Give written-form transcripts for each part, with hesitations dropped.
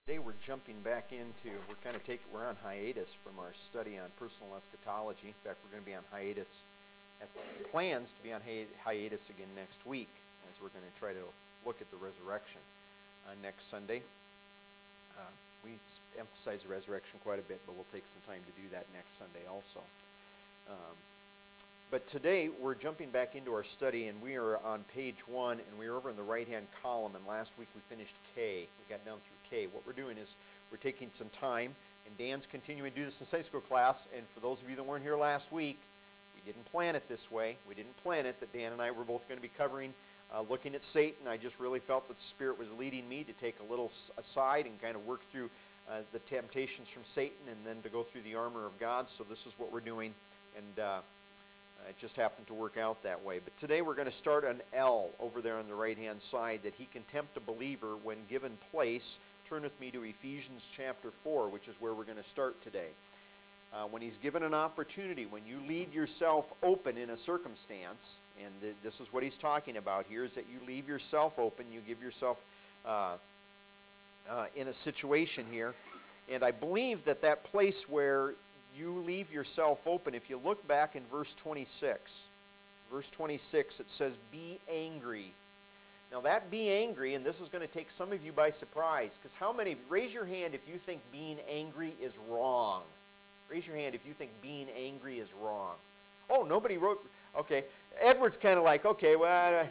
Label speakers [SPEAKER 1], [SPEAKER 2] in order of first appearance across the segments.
[SPEAKER 1] Today we're jumping back into, we're on hiatus from our study on personal eschatology. In fact, we're going to be on hiatus, have plans to be on hiatus again next week, as we're going to try to look at the resurrection next Sunday. We emphasize the resurrection quite a bit, but we'll take some time to do that next Sunday also. But today we're jumping back into our study, and we are on page 1, and we're over in the right-hand column, and last week we finished K. We got down through K. What we're doing is we're taking some time, and Dan's continuing to do this in Sunday school class, and for those of you that weren't here last week, we didn't plan it this way. We didn't plan it that Dan and I were both going to be covering looking at Satan. I just really felt that the Spirit was leading me to take a little aside and kind of work through the temptations from Satan and then to go through the armor of God. So this is what we're doing, and it just happened to work out that way. But today we're going to start on L over there on the right-hand side, that he can tempt a believer when given place. Turn with me to Ephesians chapter 4, which is where we're going to start today. When he's given an opportunity, when you leave yourself open in a circumstance, and this is what he's talking about here, is that you leave yourself open, you give yourself in a situation here. And I believe that that place where you leave yourself open, if you look back in verse 26, it says, be angry. Now that be angry, and this is going to take some of you by surprise, because how many, raise your hand if you think being angry is wrong. Raise your hand if you think being angry is wrong. Oh, nobody wrote, okay. Edward's kind of like, okay, well,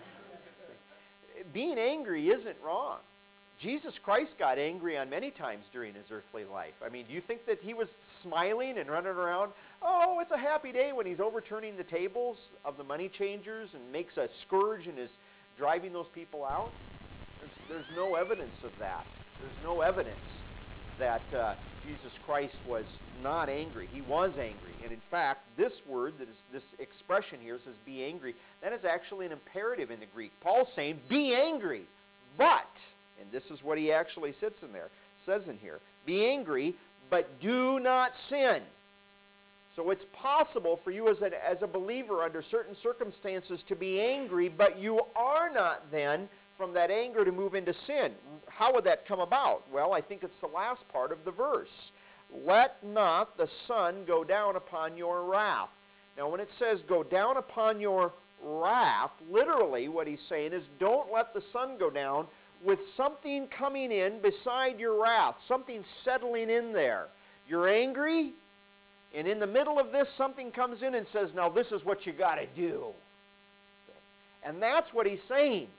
[SPEAKER 1] being angry isn't wrong. Jesus Christ got angry on many times during his earthly life. I mean, do you think that he was smiling and running around? Oh, it's a happy day when he's overturning the tables of the money changers and makes a scourge and is driving those people out? There's no evidence of that. There's no evidence that Jesus Christ was not angry. He was angry. And in fact, this word, this expression here says be angry, that is actually an imperative in the Greek. Paul's saying, be angry, but, and this is what he actually says in here, be angry, but do not sin. So it's possible for you as a believer under certain circumstances to be angry, but you are not then from that anger to move into sin. How would that come about? Well, I think it's the last part of the verse. Let not the sun go down upon your wrath. Now when it says go down upon your wrath, literally what he's saying is don't let the sun go down with something coming in beside your wrath, something settling in there. You're angry, and in the middle of this something comes in and says, now this is what you got to do. And that's what he's saying.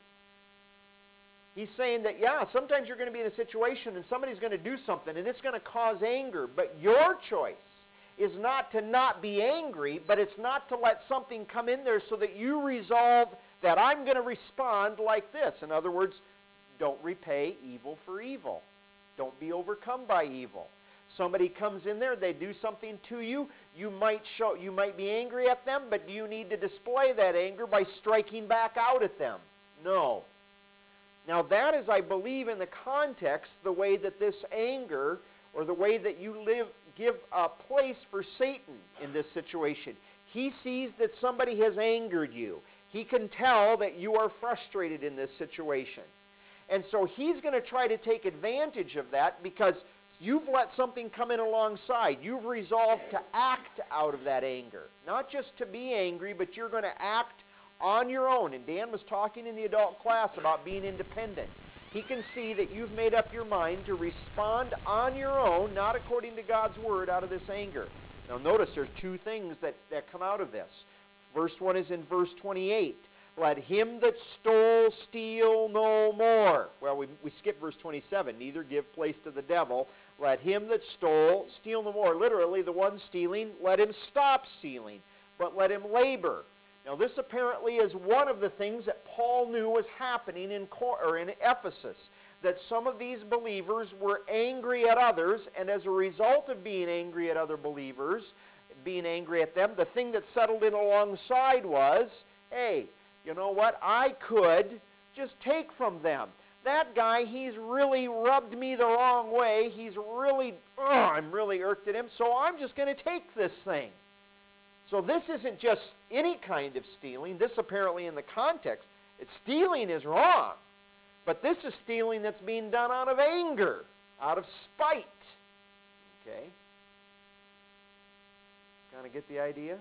[SPEAKER 1] He's saying that, yeah, sometimes you're going to be in a situation and somebody's going to do something and it's going to cause anger, but your choice is not to not be angry, but it's not to let something come in there so that you resolve that I'm going to respond like this. In other words, don't repay evil for evil. Don't be overcome by evil. Somebody comes in there, they do something to you, you might be angry at them, but do you need to display that anger by striking back out at them? No. Now that is, I believe, in the context, the way that this anger, or the way that you give a place for Satan in this situation. He sees that somebody has angered you. He can tell that you are frustrated in this situation. And so he's going to try to take advantage of that because you've let something come in alongside. You've resolved to act out of that anger. Not just to be angry, but you're going to act on your own. And Dan was talking in the adult class about being independent. He can see that you've made up your mind to respond on your own, not according to God's word, out of this anger. Now notice there's two things that come out of this. First one is in verse 28. Let him that stole steal no more. Well, we skip verse 27. Neither give place to the devil. Let him that stole steal no more. Literally, the one stealing, let him stop stealing, but let him labor. Now, this apparently is one of the things that Paul knew was happening in Ephesus, that some of these believers were angry at others, and as a result of being angry at other believers, being angry at them, the thing that settled in alongside was, hey, you know what? I could just take from them. That guy, he's really rubbed me the wrong way. I'm really irked at him, so I'm just going to take this thing. So this isn't just any kind of stealing. This apparently in the context, stealing is wrong. But this is stealing that's being done out of anger. out of spite. Okay? Kind of get the idea?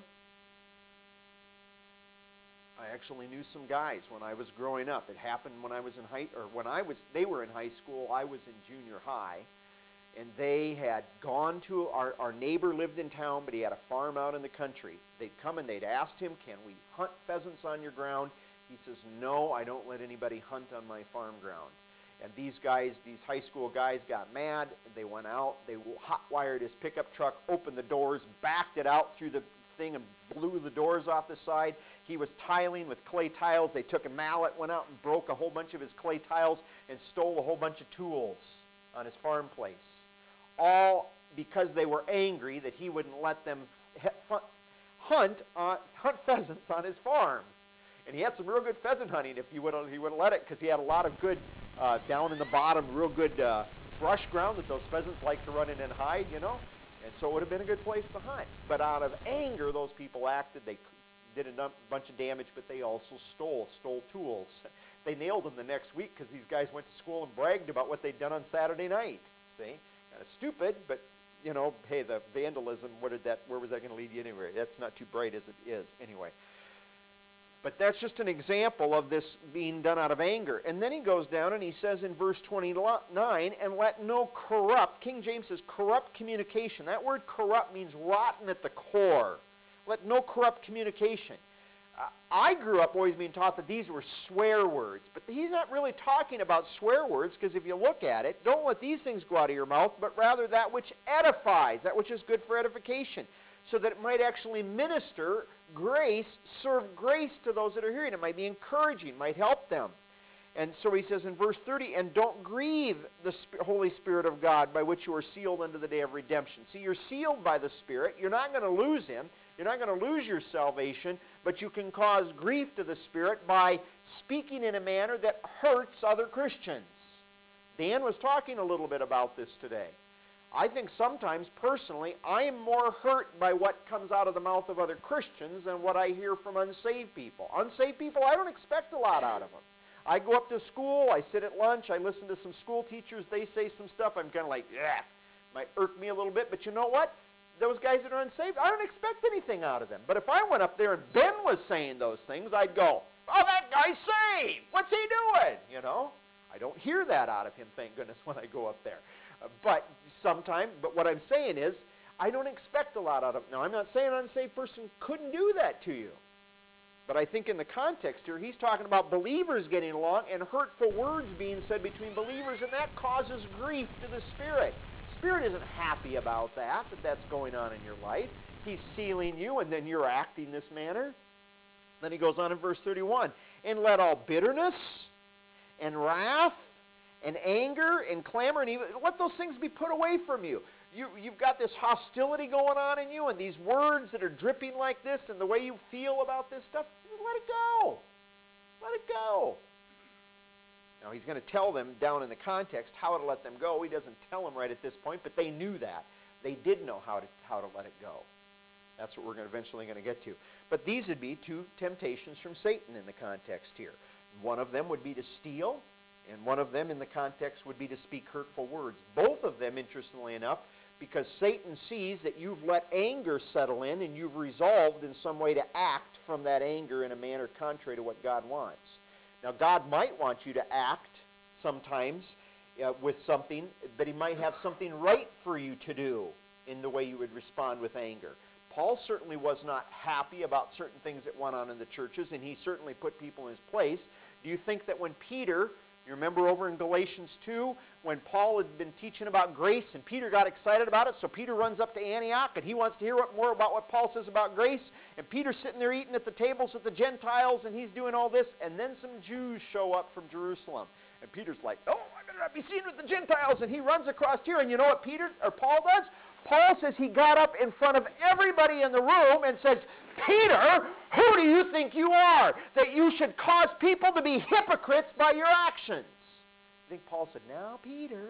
[SPEAKER 1] I actually knew some guys when I was growing up. It happened when I was in they were in high school, I was in junior high. And they had gone to, our neighbor lived in town, but he had a farm out in the country. They'd come and they'd asked him, can we hunt pheasants on your ground? He says, no, I don't let anybody hunt on my farm ground. And these guys, these high school guys got mad. They went out, they hot-wired his pickup truck, opened the doors, backed it out through the thing and blew the doors off the side. He was tiling with clay tiles. They took a mallet, went out and broke a whole bunch of his clay tiles and stole a whole bunch of tools on his farm place. All because they were angry that he wouldn't let them hunt pheasants on his farm. And he had some real good pheasant hunting if he would have let it, because he had a lot of good, down in the bottom, real good brush ground that those pheasants like to run in and hide, you know. And so it would have been a good place to hunt. But out of anger, those people acted. They did a bunch of damage, but they also stole tools. They nailed them the next week because these guys went to school and bragged about what they'd done on Saturday night. See? Kind of stupid, but, you know, hey, the vandalism, where was that going to lead you anyway? That's not too bright as it is anyway. But that's just an example of this being done out of anger. And then he goes down and he says in verse 29, and let no corrupt, King James says corrupt communication. That word corrupt means rotten at the core. Let no corrupt communication. I grew up always being taught that these were swear words. But he's not really talking about swear words, because if you look at it, don't let these things go out of your mouth, but rather that which edifies, that which is good for edification, so that it might actually minister grace, serve grace to those that are hearing. It might be encouraging, might help them. And so he says in verse 30, and don't grieve the Holy Spirit of God, by which you are sealed unto the day of redemption. See, you're sealed by the Spirit. You're not going to lose him. You're not going to lose your salvation, but you can cause grief to the Spirit by speaking in a manner that hurts other Christians. Dan was talking a little bit about this today. I think sometimes, personally, I am more hurt by what comes out of the mouth of other Christians than what I hear from unsaved people. Unsaved people, I don't expect a lot out of them. I go up to school, I sit at lunch, I listen to some school teachers, they say some stuff, I'm kind of like, yeah, might irk me a little bit, but you know what? Those guys that are unsaved, I don't expect anything out of them. But if I went up there and Ben was saying those things, I'd go, oh, that guy's saved. What's he doing? You know? I don't hear that out of him, thank goodness, when I go up there. But what I'm saying is, I don't expect a lot out of him. Now, I'm not saying an unsaved person couldn't do that to you. But I think in the context here, he's talking about believers getting along and hurtful words being said between believers, and that causes grief to the Spirit. Spirit isn't happy about that's going on in your life. He's sealing you, and then you're acting this manner. Then he goes on in verse 31, and let all bitterness and wrath and anger and clamor and evil, let those things be put away from you. You've got this hostility going on in you, and these words that are dripping like this, and the way you feel about this stuff, let it go. Let it go. Now, he's going to tell them down in the context how to let them go. He doesn't tell them right at this point, but they knew that. They did know how to let it go. That's what we're eventually going to get to. But these would be two temptations from Satan in the context here. One of them would be to steal, and one of them in the context would be to speak hurtful words. Both of them, interestingly enough, because Satan sees that you've let anger settle in and you've resolved in some way to act from that anger in a manner contrary to what God wants. Now, God might want you to act sometimes with something, but he might have something right for you to do in the way you would respond with anger. Paul certainly was not happy about certain things that went on in the churches, and he certainly put people in his place. Do you think that when Peter, you remember over in Galatians 2, when Paul had been teaching about grace and Peter got excited about it, so Peter runs up to Antioch and he wants to hear more about what Paul says about grace, and Peter's sitting there eating at the tables with the Gentiles and he's doing all this, and then some Jews show up from Jerusalem. And Peter's like, oh, I better not be seen with the Gentiles, and he runs across here, and you know what Paul does? Paul says he got up in front of everybody in the room and says, Peter, who do you think you are, that you should cause people to be hypocrites by your actions? I think Paul said, now, Peter,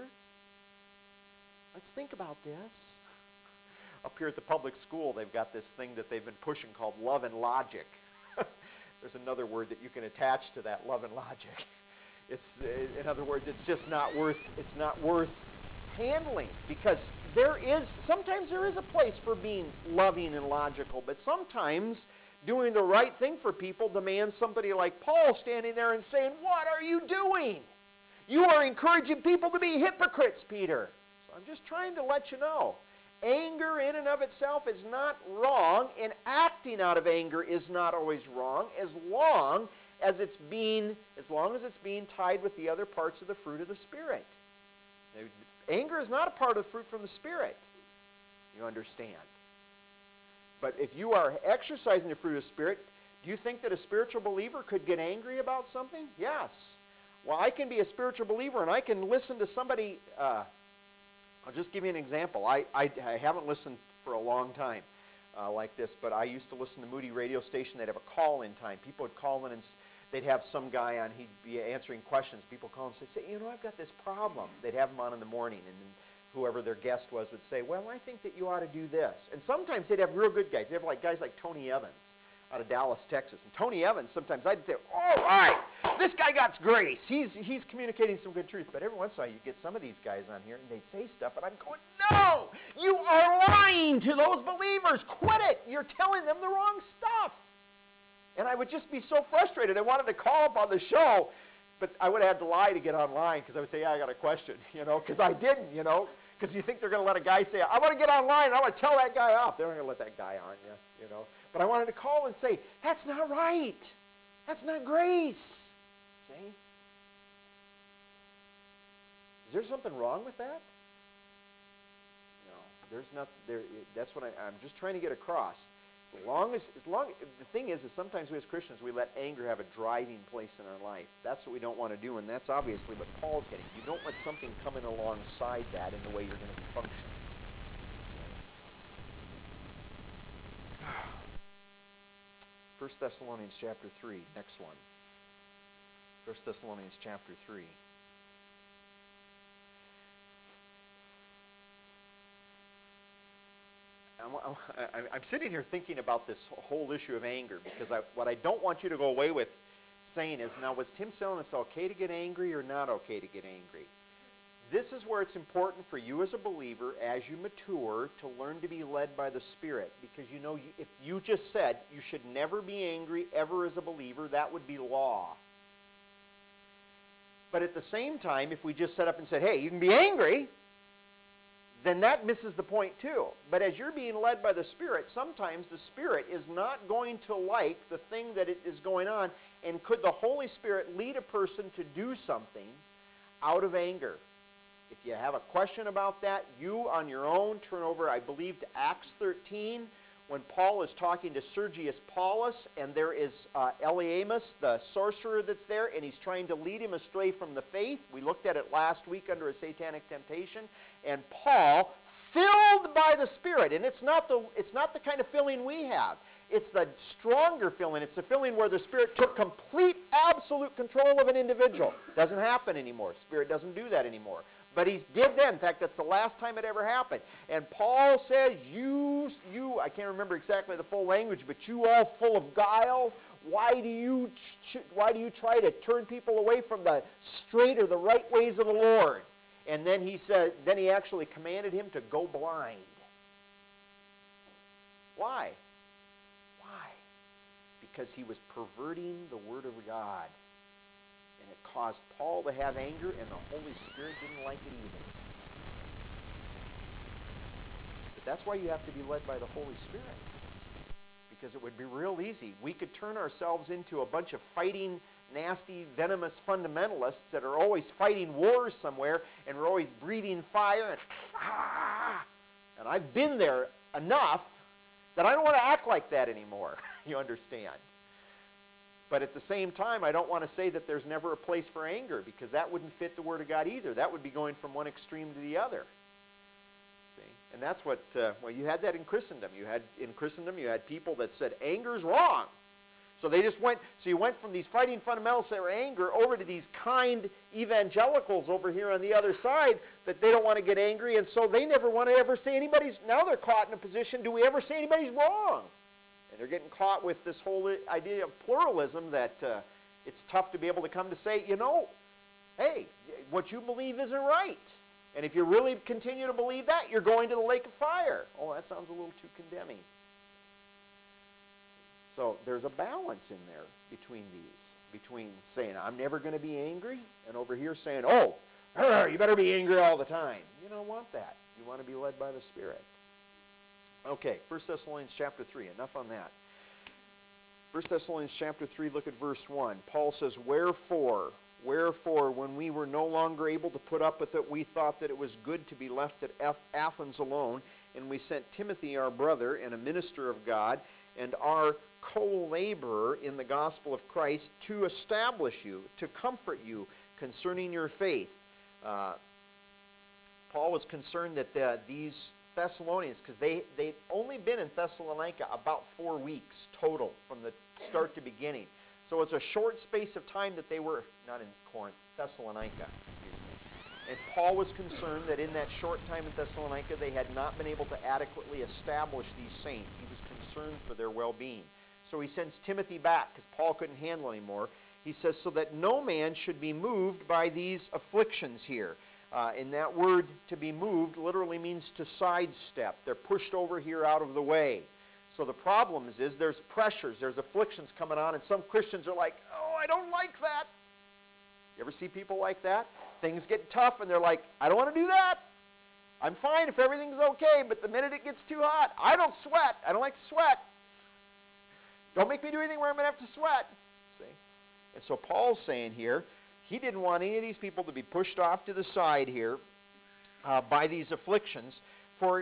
[SPEAKER 1] let's think about this. Up here at the public school, they've got this thing that they've been pushing called love and logic. There's another word that you can attach to that, love and logic. In other words, it's just not worth handling, because sometimes there is a place for being loving and logical, but sometimes doing the right thing for people demands somebody like Paul standing there and saying, what are you doing? You are encouraging people to be hypocrites, Peter. So I'm just trying to let you know. Anger in and of itself is not wrong, and acting out of anger is not always wrong, as long as it's being tied with the other parts of the fruit of the Spirit. Anger is not a part of the fruit from the Spirit. You understand? But if you are exercising the fruit of the Spirit, do you think that a spiritual believer could get angry about something? Yes. Well, I can be a spiritual believer and I can listen to somebody. I'll just give you an example. I haven't listened for a long time like this, but I used to listen to Moody radio station. They'd have a call-in time. People would call in and they'd have some guy on. He'd be answering questions. People call and say, I've got this problem. They'd have him on in the morning, and whoever their guest was would say, well, I think that you ought to do this. And sometimes they'd have real good guys. They'd have like guys like Tony Evans out of Dallas, Texas. And Tony Evans, sometimes I'd say, all right, this guy got grace. He's communicating some good truth. But every once in a while, you get some of these guys on here, and they'd say stuff, and I'm going, no, you are lying to those believers. Quit it. You're telling them the wrong stuff. And I would just be so frustrated. I wanted to call up on the show, but I would have had to lie to get online, because I would say, yeah, I got a question, because I didn't, because you think they're going to let a guy say, I want to get online, and I want to tell that guy off. They're not going to let that guy on, But I wanted to call and say, that's not right. That's not grace. See? Is there something wrong with that? No, there's not. That's what I'm just trying to get across. The thing is sometimes we as Christians, we let anger have a driving place in our life. That's what we don't want to do, and that's obviously what Paul's getting. You don't let something come in alongside that in the way you're going to function. 1 Thessalonians chapter 3, next one. 1 Thessalonians chapter 3. I'm sitting here thinking about this whole issue of anger, because what I don't want you to go away with saying is, now, was Tim telling us okay to get angry or not okay to get angry? This is where it's important for you as a believer, as you mature, to learn to be led by the Spirit. Because if you just said you should never be angry ever as a believer, that would be law. But at the same time, if we just set up and said, hey, you can be angry, then that misses the point too. But as you're being led by the Spirit, sometimes the Spirit is not going to like the thing that it is going on. And could the Holy Spirit lead a person to do something out of anger? If you have a question about that, you on your own turn over, I believe, to Acts 13, when Paul is talking to Sergius Paulus, and there is Elymas, the sorcerer that's there, and he's trying to lead him astray from the faith. We looked at it last week under a satanic temptation. And Paul, filled by the Spirit, and it's not the kind of filling we have. It's the stronger filling. It's the filling where the Spirit took complete, absolute control of an individual. Doesn't happen anymore. Spirit doesn't do that anymore. But he did then. In fact, that's the last time it ever happened. And Paul says, you, I can't remember exactly the full language, but you all full of guile, why do you try to turn people away from the straight or the right ways of the Lord? And then he actually commanded him to go blind. Why? Why? Because he was perverting the Word of God. And it caused Paul to have anger, and the Holy Spirit didn't like it either. But that's why you have to be led by the Holy Spirit. Because it would be real easy. We could turn ourselves into a bunch of fighting, nasty, venomous fundamentalists that are always fighting wars somewhere, and we're always breathing fire, and I've been there enough that I don't want to act like that anymore. You understand? But at the same time, I don't want to say that there's never a place for anger, because that wouldn't fit the Word of God either. That would be going from one extreme to the other. See? And that's what, you had that in Christendom. In Christendom, you had people that said anger's wrong. So you went from these fighting fundamentalists that were anger over to these kind evangelicals over here on the other side that they don't want to get angry, and so they never want to ever say now they're caught in a position, do we ever say anybody's wrong? And they're getting caught with this whole idea of pluralism that it's tough to be able to come to say, hey, what you believe isn't right. And if you really continue to believe that, you're going to the lake of fire. Oh, that sounds a little too condemning. So there's a balance in there between these, between saying, I'm never going to be angry, and over here saying, oh, you better be angry all the time. You don't want that. You want to be led by the Spirit. Okay, 1 Thessalonians chapter 3, enough on that. 1 Thessalonians chapter 3, look at verse 1. Paul says, Wherefore, when we were no longer able to put up with it, we thought that it was good to be left at Athens alone, and we sent Timothy, our brother, and a minister of God, and our co-laborer in the gospel of Christ, to establish you, to comfort you concerning your faith. Paul was concerned that these Thessalonians, because they'd only been in Thessalonica about 4 weeks total from the start to beginning. So it's a short space of time that they were, not in Corinth, Thessalonica, excuse me. And Paul was concerned that in that short time in Thessalonica, they had not been able to adequately establish these saints. He was concerned for their well-being. So he sends Timothy back, because Paul couldn't handle anymore. He says, so that no man should be moved by these afflictions here. And that word, to be moved, literally means to sidestep. They're pushed over here out of the way. So the problem is there's pressures, there's afflictions coming on, and some Christians are like, oh, I don't like that. You ever see people like that? Things get tough, and they're like, I don't want to do that. I'm fine if everything's okay, but the minute it gets too hot, I don't sweat. I don't like to sweat. Don't make me do anything where I'm going to have to sweat. See? And so Paul's saying here, he didn't want any of these people to be pushed off to the side here by these afflictions. For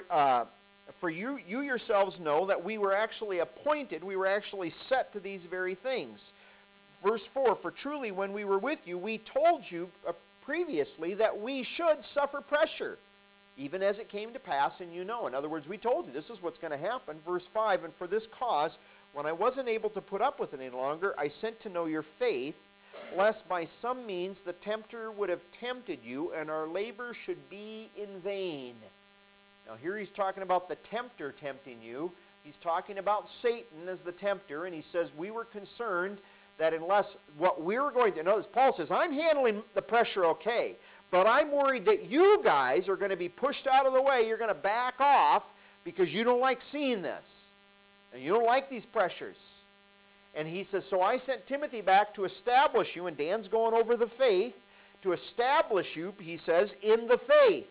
[SPEAKER 1] you yourselves know that we were actually appointed, we were actually set to these very things. Verse 4, for truly when we were with you, we told you previously that we should suffer pressure, even as it came to pass, and you know. In other words, we told you this is what's going to happen. Verse 5, and for this cause, when I wasn't able to put up with it any longer, I sent to know your faith, lest by some means the tempter would have tempted you, and our labor should be in vain. Now here he's talking about the tempter tempting you. He's talking about Satan as the tempter, and he says we were concerned that unless what we're going to, notice Paul says, I'm handling the pressure okay, but I'm worried that you guys are going to be pushed out of the way. You're going to back off because you don't like seeing this, and you don't like these pressures. And he says, so I sent Timothy back to establish you, and Dan's going over the faith, to establish you, he says, in the faith.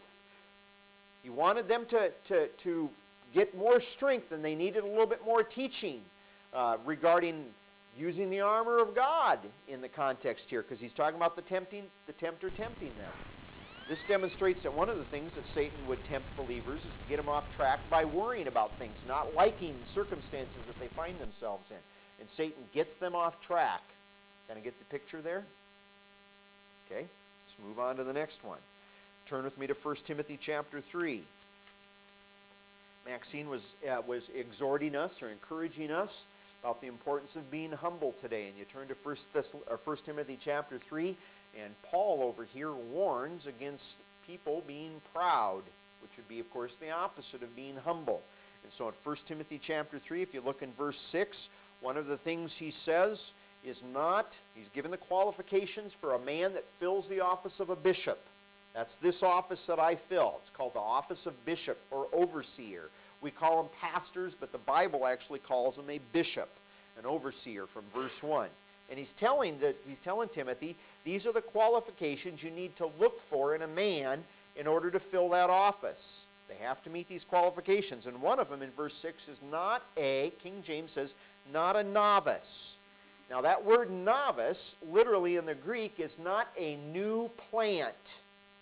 [SPEAKER 1] He wanted them to get more strength, and they needed a little bit more teaching regarding using the armor of God in the context here, because he's talking about the tempter tempting them. This demonstrates that one of the things that Satan would tempt believers is to get them off track by worrying about things, not liking circumstances that they find themselves in. And Satan gets them off track. Kind of get the picture there? Okay, let's move on to the next one. Turn with me to 1 Timothy chapter 3. Maxine was exhorting us or encouraging us about the importance of being humble today. And you turn to 1 Timothy chapter 3, and Paul over here warns against people being proud, which would be, of course, the opposite of being humble. And so in 1 Timothy chapter 3, if you look in verse 6, one of the things he says is he's given the qualifications for a man that fills the office of a bishop. That's this office that I fill. It's called the office of bishop or overseer. We call them pastors, but the Bible actually calls them a bishop, an overseer, from verse 1. And he's telling Timothy, these are the qualifications you need to look for in a man in order to fill that office. They have to meet these qualifications. And one of them in verse 6 is King James says, not a novice. Now that word novice, literally in the Greek, is not a new plant.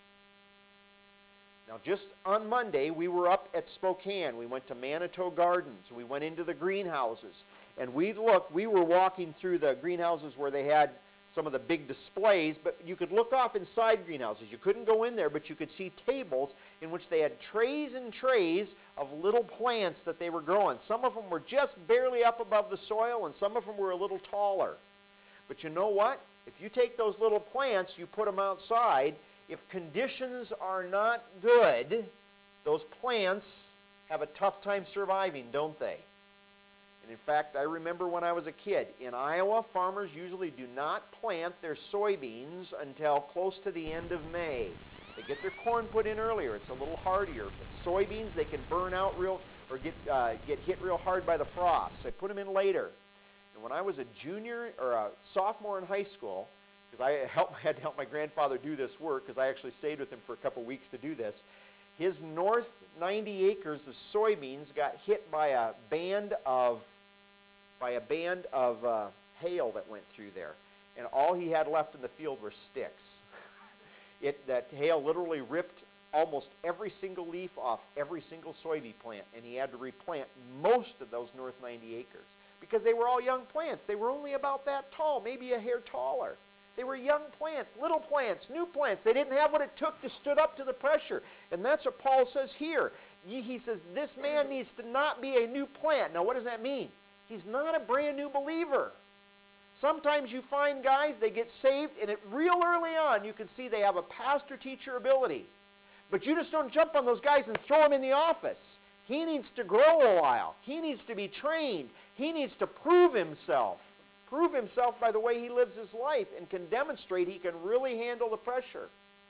[SPEAKER 1] Now just on Monday, we were up at Spokane. We went to Manitou Gardens. We went into the greenhouses. And we were walking through the greenhouses where they had some of the big displays, but you could look off inside greenhouses. You couldn't go in there, but you could see tables in which they had trays and trays of little plants that they were growing. Some of them were just barely up above the soil, and some of them were a little taller. But you know what? If you take those little plants, you put them outside, if conditions are not good, those plants have a tough time surviving, don't they? And in fact, I remember when I was a kid, in Iowa, farmers usually do not plant their soybeans until close to the end of May. They get their corn put in earlier. It's a little hardier. But soybeans, they can burn out real, or get hit real hard by the frost. They put them in later. And when I was a junior or a sophomore in high school, because I had to help my grandfather do this work, because I actually stayed with him for a couple weeks to do this, his north 90 acres of soybeans got hit by a band of hail that went through there. And all he had left in the field were sticks. That hail literally ripped almost every single leaf off every single soybean plant, and he had to replant most of those north 90 acres because they were all young plants. They were only about that tall, maybe a hair taller. They were young plants, little plants, new plants. They didn't have what it took to stood up to the pressure. And that's what Paul says here. He says this man needs to not be a new plant. Now what does that mean? He's not a brand new believer. Sometimes you find guys, they get saved, and real early on you can see they have a pastor-teacher ability. But you just don't jump on those guys and throw them in the office. He needs to grow a while. He needs to be trained. He needs to prove himself. Prove himself by the way he lives his life and can demonstrate he can really handle the pressure.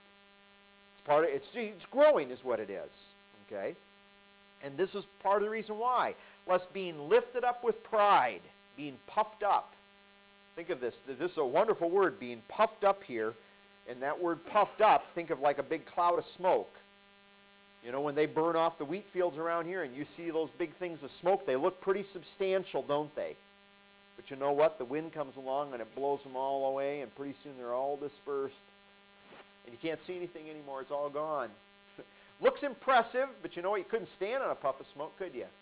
[SPEAKER 1] It's growing is what it is. Okay? And this is part of the reason why. Lest being lifted up with pride, being puffed up. Think of this. This is a wonderful word, being puffed up here. And that word puffed up, think of like a big cloud of smoke. You know, when they burn off the wheat fields around here and you see those big things of smoke, they look pretty substantial, don't they? But you know what? The wind comes along and it blows them all away, and pretty soon they're all dispersed. And you can't see anything anymore. It's all gone. Looks impressive, but you know what? You couldn't stand on a puff of smoke, could you?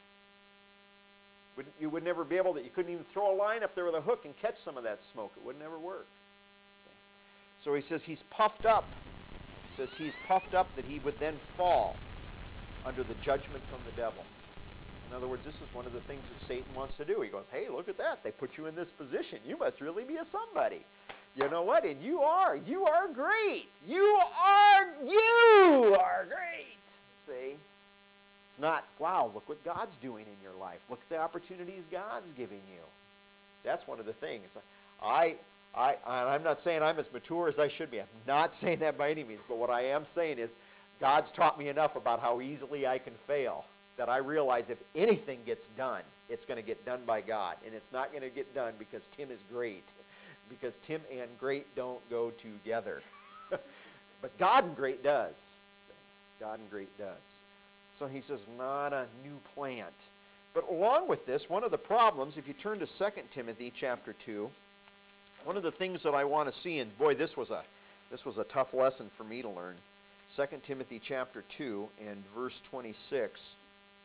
[SPEAKER 1] You would never be able to. You couldn't even throw a line up there with a hook and catch some of that smoke. It would never work. So he says he's puffed up. He says he's puffed up that he would then fall under the judgment from the devil. In other words, this is one of the things that Satan wants to do. He goes, hey, look at that. They put you in this position. You must really be a somebody. You know what? And you are. You are great. You are great. See? It's not, wow, look what God's doing in your life. Look at the opportunities God's giving you. That's one of the things. I'm not saying I'm as mature as I should be. I'm not saying that by any means. But what I am saying is God's taught me enough about how easily I can fail that I realize if anything gets done, it's going to get done by God. And it's not going to get done because Tim is great. Because Tim and great don't go together. But God and great does. God and great does. So he says, not a new plant. But along with this, one of the problems, if you turn to 2 Timothy chapter 2, one of the things that I want to see, and boy, this was a tough lesson for me to learn. 2 Timothy chapter 2 and verse 26.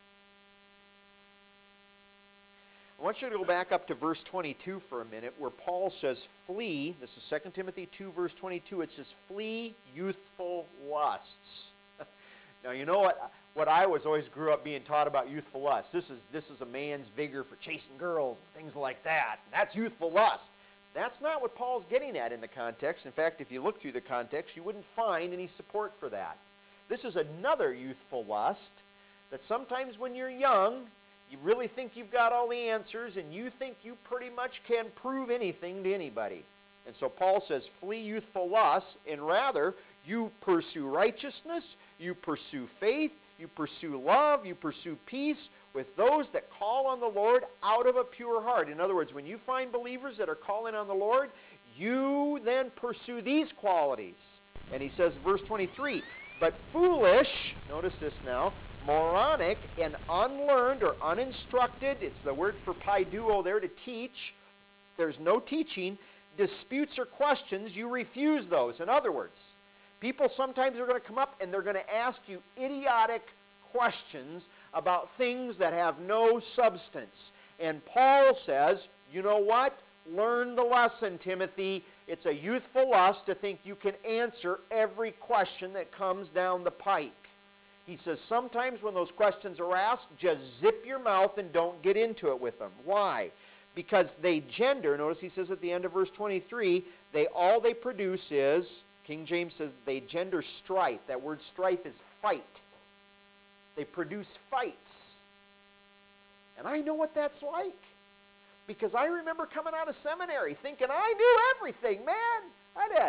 [SPEAKER 1] I want you to go back up to verse 22 for a minute, where Paul says, flee. This is 2 Timothy 2, verse 22. It says, flee youthful lusts. Now, you know what I always grew up being taught about youthful lust. This is a man's vigor for chasing girls and things like that. That's youthful lust. That's not what Paul's getting at in the context. In fact, if you look through the context, you wouldn't find any support for that. This is another youthful lust that sometimes when you're young, you really think you've got all the answers and you think you pretty much can prove anything to anybody. And so Paul says, flee youthful lusts, and rather you pursue righteousness, you pursue faith, you pursue love, you pursue peace with those that call on the Lord out of a pure heart. In other words, when you find believers that are calling on the Lord, you then pursue these qualities. And he says, verse 23, but foolish, notice this now, moronic and unlearned or uninstructed, it's the word for paiduo there, to teach. There's no teaching. Disputes or questions, you refuse those. In other words, people sometimes are going to come up and they're going to ask you idiotic questions about things that have no substance. And Paul says, you know what? Learn the lesson, Timothy. It's a youthful lust to think you can answer every question that comes down the pike. He says sometimes when those questions are asked, just zip your mouth and don't get into it with them. Why? Because they gender, notice he says at the end of verse 23, all they produce is, King James says, they gender strife. That word strife is fight. They produce fights. And I know what that's like. Because I remember coming out of seminary thinking I knew everything, man. I'd had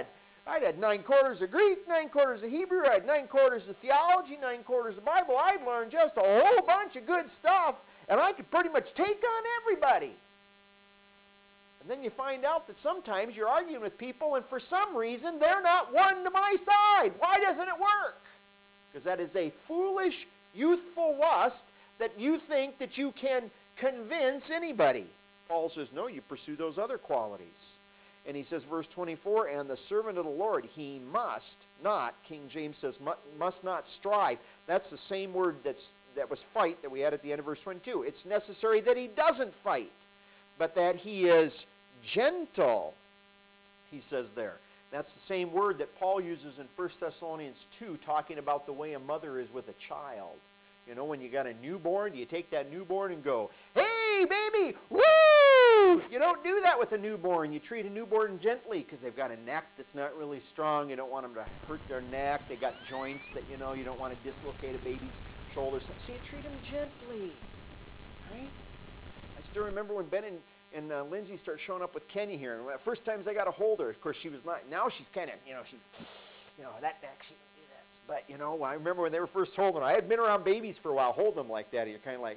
[SPEAKER 1] I'd had 9 quarters of Greek, 9 quarters of Hebrew, I had 9 quarters of theology, 9 quarters of Bible. I'd learned just a whole bunch of good stuff, and I could pretty much take on everybody. And then you find out that sometimes you're arguing with people, and for some reason, they're not one to my side. Why doesn't it work? Because that is a foolish, youthful lust that you think that you can convince anybody. Paul says, no, you pursue those other qualities. And he says, verse 24, and the servant of the Lord, he must not, King James says, must not strive. That's the same word that was fight that we had at the end of verse 22. It's necessary that he doesn't fight, but that he is gentle, he says there. That's the same word that Paul uses in 1 Thessalonians 2, talking about the way a mother is with a child. You know, when you got a newborn, you take that newborn and go, hey, baby, woo! You don't do that with a newborn. You treat a newborn gently because they've got a neck that's not really strong. You don't want them to hurt their neck. They got joints that, you know, you don't want to dislocate a baby's shoulders. So you treat them gently, right? I still remember when Ben and Lindsay started showing up with Kenny here. And the first times I got to hold her, of course, she was not. Now she's kind of, that neck, she can do this. But, I remember when they were first holding her. I had been around babies for a while, hold them like that. And you're kind of like,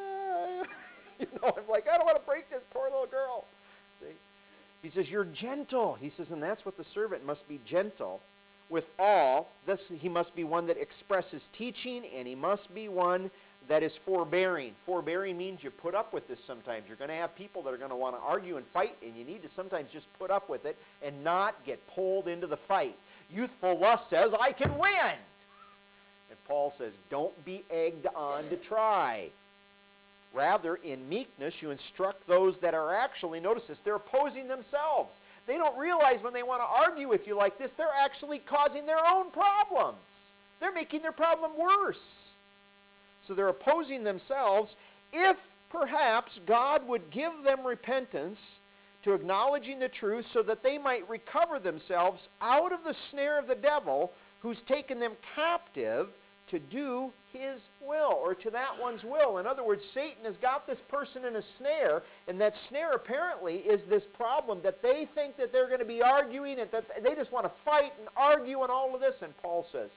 [SPEAKER 1] I'm like, I don't want to break this poor little girl. See? He says, you're gentle. He says, and that's what the servant must be, gentle with all. He must be one that expresses teaching, and he must be one that is forbearing. Forbearing means you put up with this sometimes. You're going to have people that are going to want to argue and fight, and you need to sometimes just put up with it and not get pulled into the fight. Youthful lust says, I can win. And Paul says, don't be egged on to try. Rather, in meekness, you instruct those that are actually, notice this, they're opposing themselves. They don't realize when they want to argue with you like this, they're actually causing their own problems. They're making their problem worse. So they're opposing themselves. If perhaps God would give them repentance to acknowledging the truth so that they might recover themselves out of the snare of the devil who's taken them captive to do his will, or to that one's will. In other words, Satan has got this person in a snare, and that snare apparently is this problem that they think that they're going to be arguing, and that they just want to fight and argue and all of this. And Paul says,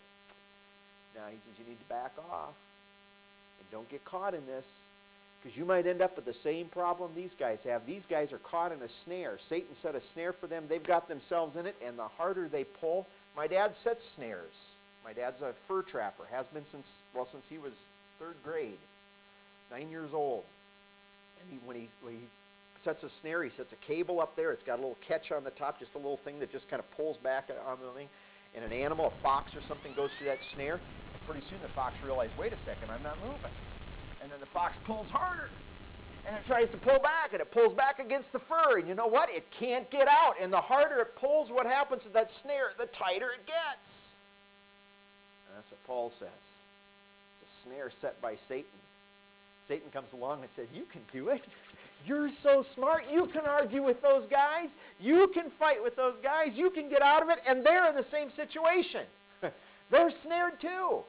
[SPEAKER 1] now he says, you need to back off and don't get caught in this, because you might end up with the same problem these guys have. These guys are caught in a snare. Satan set a snare for them. They've got themselves in it, and the harder they pull. My dad sets snares. My dad's a fur trapper, has been since he was 3rd grade, 9 years old. And when he sets a snare, he sets a cable up there. It's got a little catch on the top, just a little thing that just kind of pulls back on the thing. And an animal, a fox or something, goes through that snare. Pretty soon the fox realizes, wait a second, I'm not moving. And then the fox pulls harder. And it tries to pull back, and it pulls back against the fur. And you know what? It can't get out. And the harder it pulls, what happens to that snare, the tighter it gets. That's what Paul says. It's a snare set by Satan. Satan comes along and says, you can do it. You're so smart. You can argue with those guys. You can fight with those guys. You can get out of it. And they're in the same situation. They're snared too.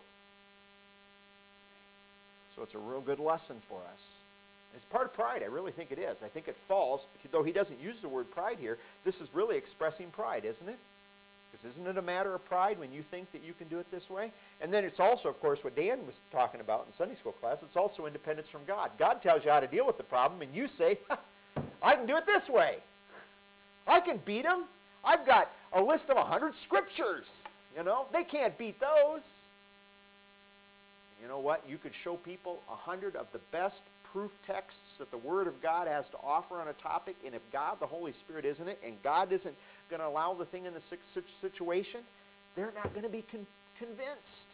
[SPEAKER 1] So it's a real good lesson for us. It's part of pride. I really think it is. I think it falls, though he doesn't use the word pride here, this is really expressing pride, isn't it? Because isn't it a matter of pride when you think that you can do it this way? And then it's also, of course, what Dan was talking about in Sunday school class, it's also independence from God. God tells you how to deal with the problem, and you say, I can do it this way. I can beat them. I've got a list of 100 scriptures. They can't beat those. You know what? You could show people 100 of the best proof texts that the Word of God has to offer on a topic, and if God, the Holy Spirit, isn't it, and God isn't going to allow the thing in the situation, they're not going to be convinced.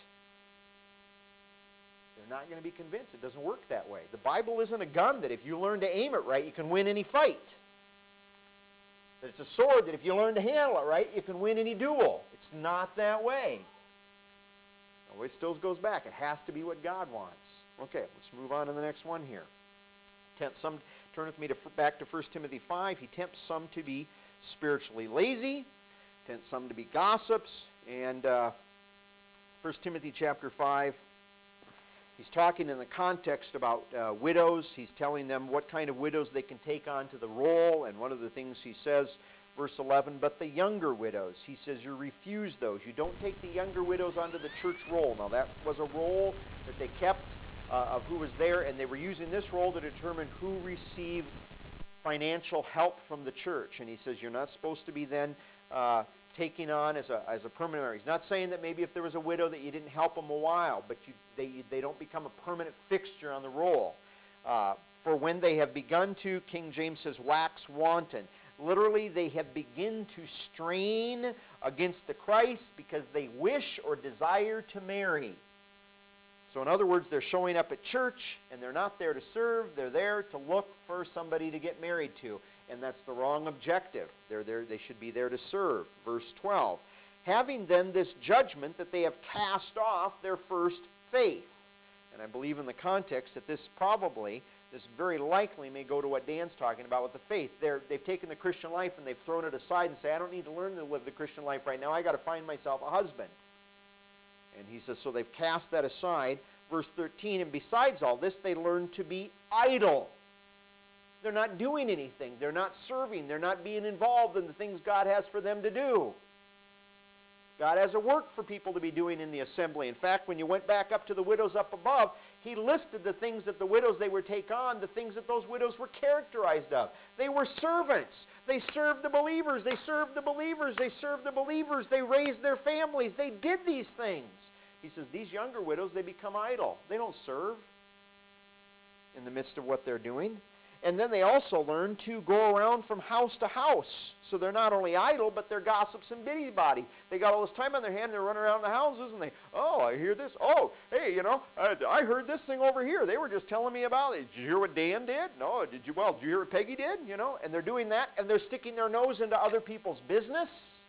[SPEAKER 1] They're not going to be convinced. It doesn't work that way. The Bible isn't a gun that if you learn to aim it right, you can win any fight. That it's a sword that if you learn to handle it right, you can win any duel. It's not that way. It always still goes back. It has to be what God wants. Okay, let's move on to the next one here. Turn with me back to 1 Timothy 5. He tempts some to be spiritually lazy, tempts some to be gossips. And 1 Timothy chapter 5, he's talking in the context about widows. He's telling them what kind of widows they can take on to the role. And one of the things he says, Verse 11, but the younger widows, he says you refuse those. You don't take the younger widows onto the church roll. Now that was a roll that they kept of who was there, and they were using this roll to determine who received financial help from the church. And he says you're not supposed to be then taking on as a permanent member. He's not saying that maybe if there was a widow that you didn't help them a while, but they don't become a permanent fixture on the roll. For when they have begun to, King James says, wax wanton. Literally, they have begun to strain against the Christ because they wish or desire to marry. So in other words, they're showing up at church, and they're not there to serve. They're there to look for somebody to get married to. And that's the wrong objective. They should be there to serve. Verse 12. Having then this judgment that they have cast off their first faith. And I believe in the context that this very likely may go to what Dan's talking about with the faith. They've taken the Christian life and they've thrown it aside and say, I don't need to learn to live the Christian life right now. I got to find myself a husband. And he says, so they've cast that aside. Verse 13, and besides all this, they learn to be idle. They're not doing anything. They're not serving. They're not being involved in the things God has for them to do. God has a work for people to be doing in the assembly. In fact, when you went back up to the widows up above, he listed the things that the widows they would take on, the things that those widows were characterized of. They were servants. They served the believers. They served the believers. They served the believers. They raised their families. They did these things. He says these younger widows, they become idle. They don't serve in the midst of what they're doing. And then they also learn to go around from house to house. So they're not only idle, but they're gossips and busybodies. They got all this time on their hand, they're running around the houses, and oh, I hear this. Oh, hey, I heard this thing over here. They were just telling me about it. Did you hear what Dan did? No, did you hear what Peggy did? And they're doing that, and they're sticking their nose into other people's business.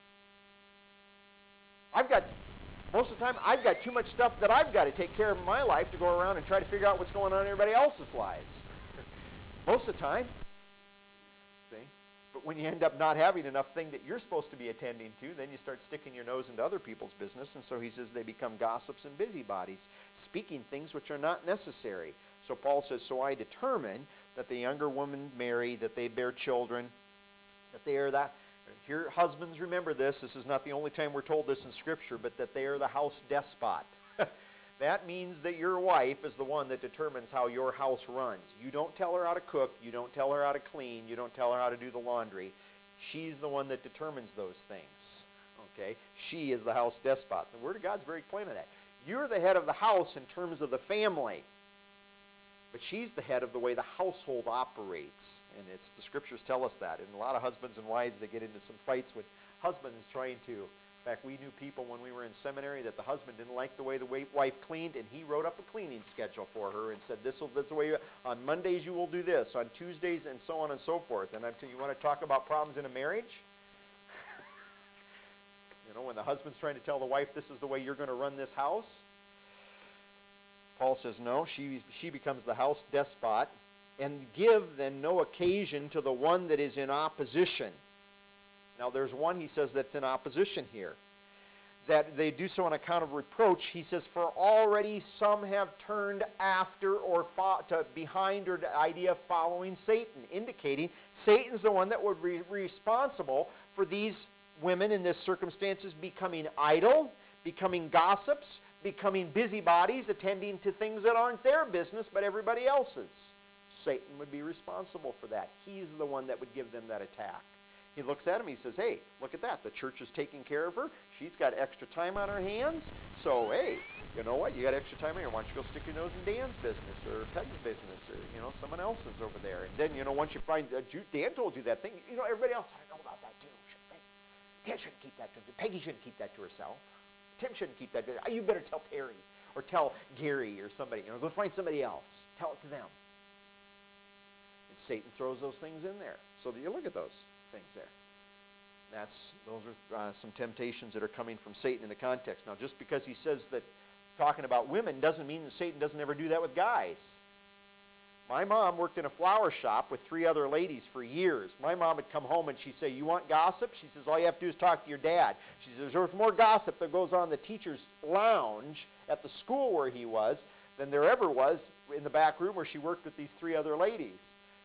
[SPEAKER 1] Most of the time, I've got too much stuff that I've got to take care of in my life to go around and try to figure out what's going on in everybody else's lives. Most of the time. See? But when you end up not having enough thing that you're supposed to be attending to, then you start sticking your nose into other people's business, and so he says they become gossips and busybodies, speaking things which are not necessary. So Paul says, so I determine that the younger women marry, that they bear children, that they are that. Here, husbands, remember this. This is not the only time we're told this in Scripture, but that they are the house despot. That means that your wife is the one that determines how your house runs. You don't tell her how to cook. You don't tell her how to clean. You don't tell her how to do the laundry. She's the one that determines those things. Okay? She is the house despot. The Word of God's very plain on that. You're the head of the house in terms of the family. But she's the head of the way the household operates. And the Scriptures tell us that. And a lot of husbands and wives, they get into some fights with husbands trying to... In fact, we knew people when we were in seminary that the husband didn't like the way the wife cleaned, and he wrote up a cleaning schedule for her and said, this is the way, on Mondays you will do this, on Tuesdays, and so on and so forth. And you want to talk about problems in a marriage? When the husband's trying to tell the wife, this is the way you're going to run this house. Paul says, no, she becomes the house despot, and give then no occasion to the one that is in opposition. Now there's one, he says, that's in opposition here. That they do so on account of reproach. He says, for already some have turned after or behind, or the idea of following Satan, indicating Satan's the one that would be responsible for these women in this circumstances becoming idle, becoming gossips, becoming busybodies, attending to things that aren't their business but everybody else's. Satan would be responsible for that. He's the one that would give them that attack. He looks at him, he says, hey, look at that. The church is taking care of her. She's got extra time on her hands. So, hey, you know what? You got extra time here. Why don't you go stick your nose in Dan's business or Peg's business or, someone else's over there. And then, once you find, Dan told you that thing, everybody else, I know about that too. Dan shouldn't keep that to himself. Peggy shouldn't keep that to herself. Tim shouldn't keep that to herself. You better tell Perry or tell Gary or somebody. Go find somebody else. Tell it to them. And Satan throws those things in there. So you look at those things there. Those are some temptations that are coming from Satan in the context. Now, just because he says that talking about women doesn't mean that Satan doesn't ever do that with guys. My mom worked in a flower shop with 3 other ladies for years. My mom would come home and she'd say, you want gossip? She says, all you have to do is talk to your dad. She says, there's more gossip that goes on in the teacher's lounge at the school where he was than there ever was in the back room where she worked with these 3 other ladies.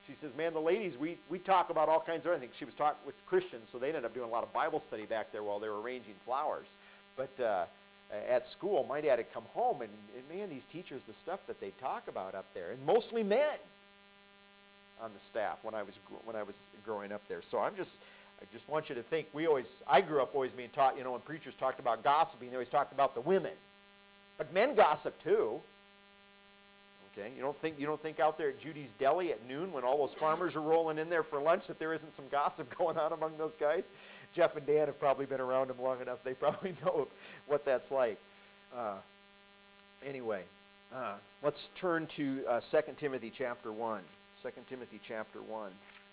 [SPEAKER 1] She says, man, the ladies, we talk about all kinds of other things. She was talking with Christians, so they ended up doing a lot of Bible study back there while they were arranging flowers. But at school, my dad had come home, and man, these teachers, the stuff that they talk about up there, and mostly men on the staff when I was growing up there. So I just want you to think, I grew up always being taught, when preachers talked about gossiping, they always talked about the women. But men gossip too. Okay, you don't think out there at Judy's Deli at noon when all those farmers are rolling in there for lunch that there isn't some gossip going on among those guys? Jeff and Dan have probably been around them long enough. They probably know what that's like. Anyway, let's turn to 2 Timothy chapter 1. 2 Timothy chapter 1.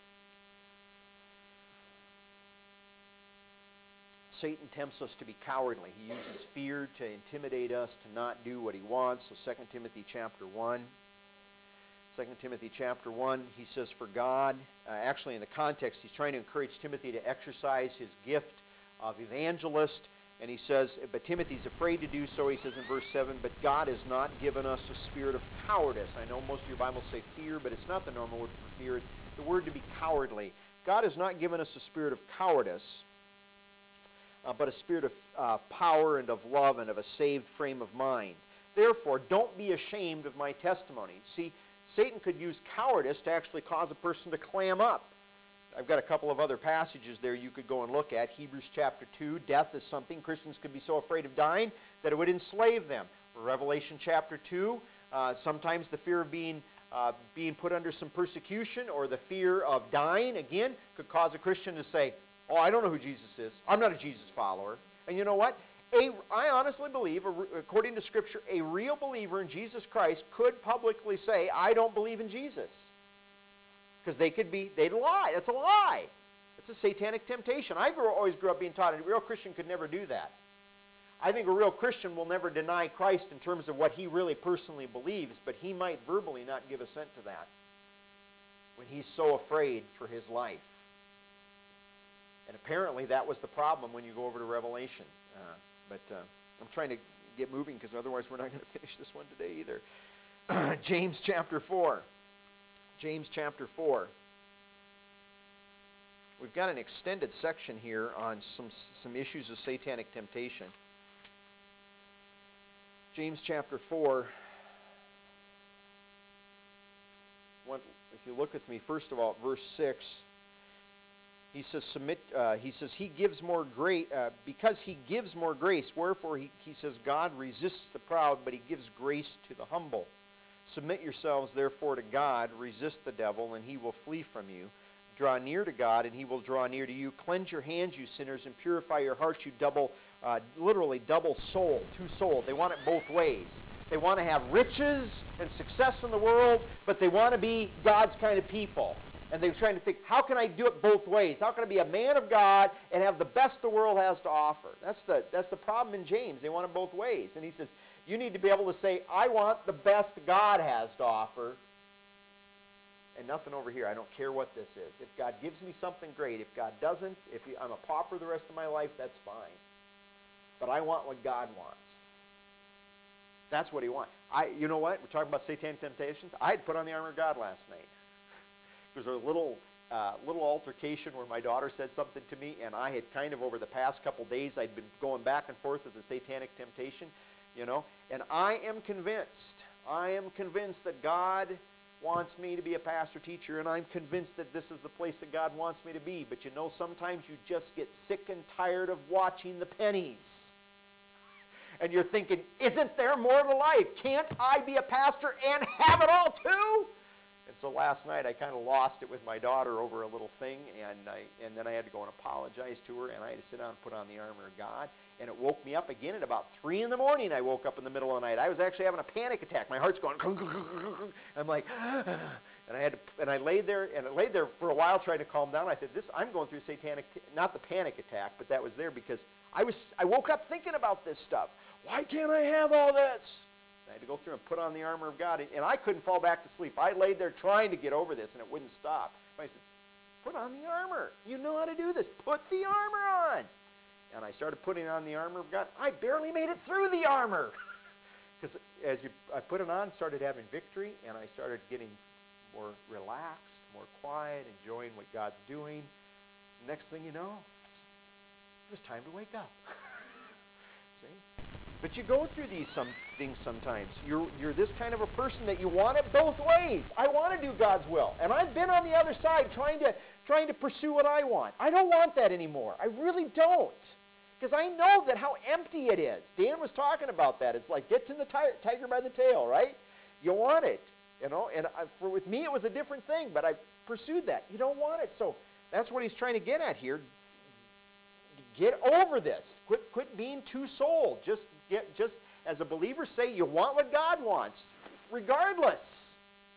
[SPEAKER 1] Satan tempts us to be cowardly. He uses fear to intimidate us to not do what he wants. So 2 Timothy chapter 1. 2 Timothy chapter 1, he says, for God, actually in the context, he's trying to encourage Timothy to exercise his gift of evangelist. And he says, but Timothy's afraid to do so. He says in verse 7, but God has not given us a spirit of cowardice. I know most of your Bibles say fear, but it's not the normal word for fear. It's the word to be cowardly. God has not given us a spirit of cowardice, but a spirit of power and of love and of a saved frame of mind. Therefore, don't be ashamed of my testimony. See, Satan could use cowardice to actually cause a person to clam up. I've got a couple of other passages there you could go and look at. Hebrews chapter 2, death is something Christians could be so afraid of dying that it would enslave them. Revelation chapter 2, sometimes the fear of being put under some persecution or the fear of dying, again, could cause a Christian to say, oh, I don't know who Jesus is. I'm not a Jesus follower. And you know what? I honestly believe, according to Scripture, a real believer in Jesus Christ could publicly say, I don't believe in Jesus. Because they'd lie. That's a lie. It's a satanic temptation. I always grew up being taught a real Christian could never do that. I think a real Christian will never deny Christ in terms of what he really personally believes, but he might verbally not give assent to that when he's so afraid for his life. And apparently that was the problem when you go over to Revelation. But I'm trying to get moving because otherwise we're not going to finish this one today either. James chapter 4. James chapter 4. We've got an extended section here on some issues of satanic temptation. James chapter 4. If you look with me, first of all, at verse 6. He says, he gives more grace, because he gives more grace, wherefore he says, God resists the proud, but he gives grace to the humble. Submit yourselves, therefore, to God, resist the devil, and he will flee from you. Draw near to God, and he will draw near to you. Cleanse your hands, you sinners, and purify your hearts, you literally double soul, two-souled. They want it both ways. They want to have riches and success in the world, but they want to be God's kind of people. And they're trying to think, how can I do it both ways? How can I be a man of God and have the best the world has to offer? That's the problem in James. They want it both ways. And he says, you need to be able to say, I want the best God has to offer, and nothing over here. I don't care what this is. If God gives me something, great. If God doesn't, I'm a pauper the rest of my life, that's fine. But I want what God wants. That's what he wants. You know what? We're talking about satanic temptations. I had put on the armor of God last night. There was a little altercation where my daughter said something to me, and I had kind of over the past couple days, I'd been going back and forth with the satanic temptation, and I am convinced that God wants me to be a pastor teacher, and I'm convinced that this is the place that God wants me to be, but sometimes you just get sick and tired of watching the pennies. And you're thinking, isn't there more to life? Can't I be a pastor and have it all too? And so last night I kind of lost it with my daughter over a little thing, and then I had to go and apologize to her, and I had to sit down and put on the armor of God. And it woke me up again at about 3 in the morning. I woke up in the middle of the night. I was actually having a panic attack. My heart's going. I'm like, and I laid there for a while trying to calm down. I said, I'm going through satanic, not the panic attack, but that was there because I woke up thinking about this stuff. Why can't I have all this? I had to go through and put on the armor of God, and I couldn't fall back to sleep. I laid there trying to get over this, and it wouldn't stop. I said, put on the armor. You know how to do this. Put the armor on. And I started putting on the armor of God. I barely made it through the armor. Because I put it on, started having victory, and I started getting more relaxed, more quiet, enjoying what God's doing. Next thing you know, it was time to wake up. See? But you go through these things sometimes. You're this kind of a person that you want it both ways. I want to do God's will. And I've been on the other side trying to pursue what I want. I don't want that anymore. I really don't. Because I know that how empty it is. Dan was talking about that. It's like getting the tiger by the tail, right? You want it, you know. And with me, it was a different thing, but I pursued that. You don't want it. So that's what he's trying to get at here. Get over this. Quit being two-souled. Just as a believer, say you want what God wants, regardless.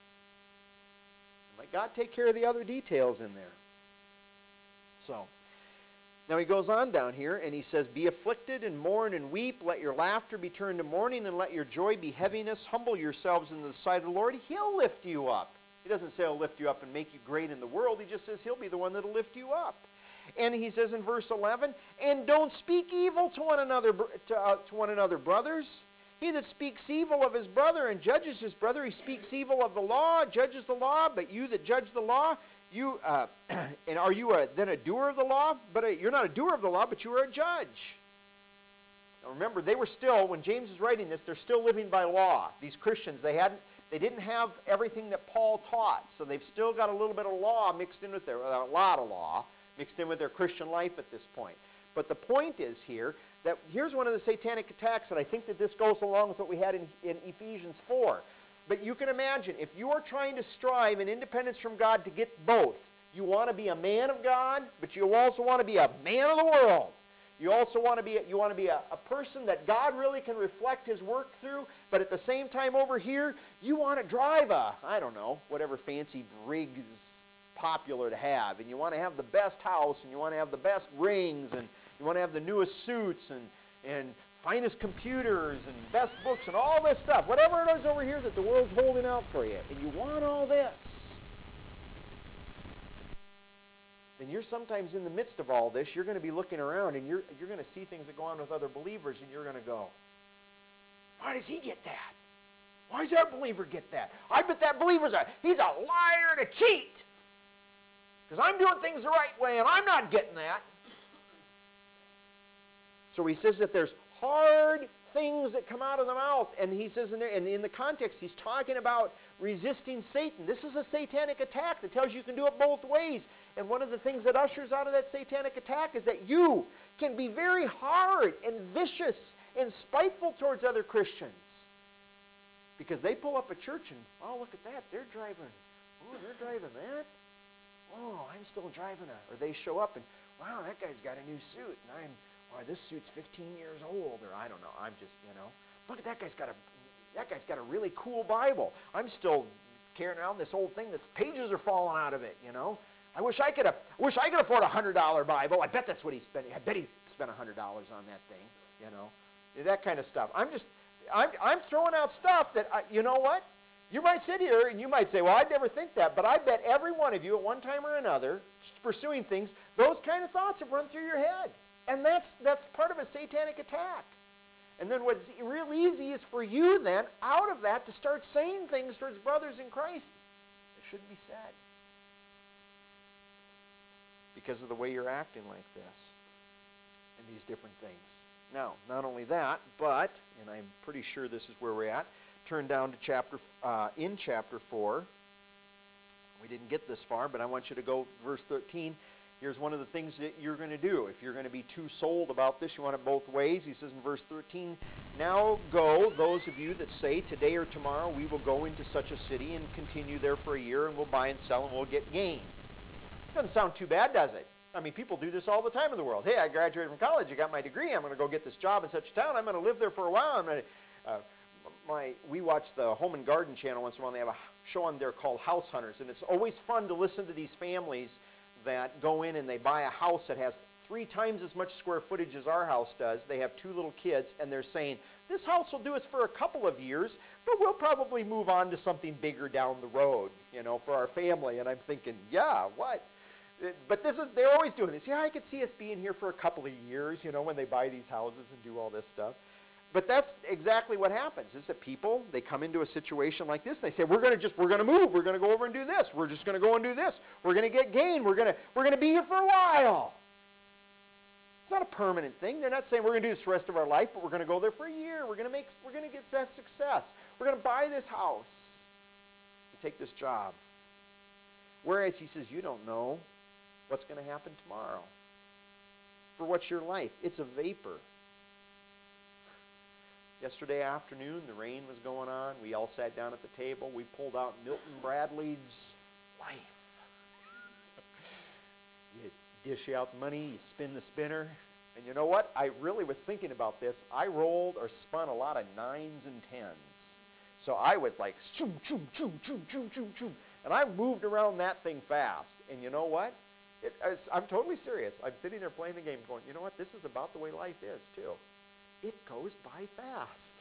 [SPEAKER 1] Let God take care of the other details in there. So, now he goes on down here and he says, be afflicted and mourn and weep. Let your laughter be turned to mourning and let your joy be heaviness. Humble yourselves in the sight of the Lord. He'll lift you up. He doesn't say he'll lift you up and make you great in the world. He just says he'll be the one that'll lift you up. And he says in verse 11, and don't speak evil to one another, brothers. He that speaks evil of his brother and judges his brother, he speaks evil of the law, judges the law. But you that judge the law, and are you then a doer of the law? But you're not a doer of the law, but you are a judge. Now remember, they were still, when James is writing this, they're still living by law. These Christians, they didn't have everything that Paul taught, so they've still got a little bit of law mixed in with a lot of law mixed in with their Christian life at this point. But the point is here that here's one of the satanic attacks, and I think that this goes along with what we had in Ephesians 4. But you can imagine, if you are trying to strive in independence from God to get both, you want to be a man of God, but you also want to be a man of the world. You also want to be a person that God really can reflect his work through, but at the same time over here, you want to drive I don't know, whatever fancy rig is popular to have, and you want to have the best house, and you want to have the best rings, and you want to have the newest suits, and finest computers, and best books, and all this stuff, whatever it is over here that the world's holding out for you, and you want all this, then you're sometimes in the midst of all this, you're going to be looking around, and you're going to see things that go on with other believers, and you're going to go, why does he get that? Why does that believer get that? I bet that believer's he's a liar and a cheat. Because I'm doing things the right way, and I'm not getting that. So he says that there's hard things that come out of the mouth. And he says in there, and in the context, he's talking about resisting Satan. This is a satanic attack that tells you can do it both ways. And one of the things that ushers out of that satanic attack is that you can be very hard and vicious and spiteful towards other Christians. Because they pull up a church and, oh, look at that, they're driving that. Oh, I'm still driving or they show up and, wow, that guy's got a new suit, and this suit's 15 years old, or I don't know, I'm just, look at that guy's got a really cool Bible. I'm still carrying around this old thing that's pages are falling out of it, I wish I could afford a $100 Bible. I bet that's what he spent. I bet he spent $100 on that thing, that kind of stuff. I'm throwing out stuff that, you know what? You might sit here and you might say, well, I'd never think that, but I bet every one of you at one time or another, pursuing things, those kind of thoughts have run through your head. And that's part of a satanic attack. And then what's real easy is for you then, out of that, to start saying things towards brothers in Christ that shouldn't be said. Because of the way you're acting like this and these different things. Now, not only that, but, and I'm pretty sure this is where we're at, turn down to in chapter 4. We didn't get this far, but I want you to go verse 13. Here's one of the things that you're going to do. If you're going to be too sold about this, you want it both ways. He says in verse 13, now go, those of you that say, today or tomorrow we will go into such a city and continue there for a year, and we'll buy and sell, and we'll get gain. Doesn't sound too bad, does it? I mean, people do this all the time in the world. Hey, I graduated from college. I got my degree. I'm going to go get this job in such a town. I'm going to live there for a while. I'm going to... we watch the Home and Garden channel once in a while. They have a show on there called House Hunters, and it's always fun to listen to these families that go in and they buy a house that has 3 times as much square footage as our house does. They have 2 little kids, and they're saying, this house will do us for a couple of years, but we'll probably move on to something bigger down the road, for our family. And I'm thinking, yeah, what? But they're always doing this. Yeah, I could see us being here for a couple of years, when they buy these houses and do all this stuff. But that's exactly what happens, is that people, they come into a situation like this, and they say, we're going to move, we're going to go over and do this, we're just going to go and do this, we're going to get gain, we're going to be here for a while. It's not a permanent thing. They're not saying we're going to do this the rest of our life, but we're going to go there for a year, we're going to get success, we're going to buy this house, and take this job. Whereas he says, you don't know what's going to happen tomorrow. For what's your life? It's a vapor. Yesterday afternoon, the rain was going on. We all sat down at the table. We pulled out Milton Bradley's Life. You dish out the money, you spin the spinner. And you know what? I really was thinking about this. I rolled or spun a lot of 9s and 10s. So I was like, shoom, shoom, shoom, shoom, shoom, shoom, shoom. And I moved around that thing fast. And you know what? I'm totally serious. I'm sitting there playing the game going, you know what? This is about the way life is, too. It goes by fast.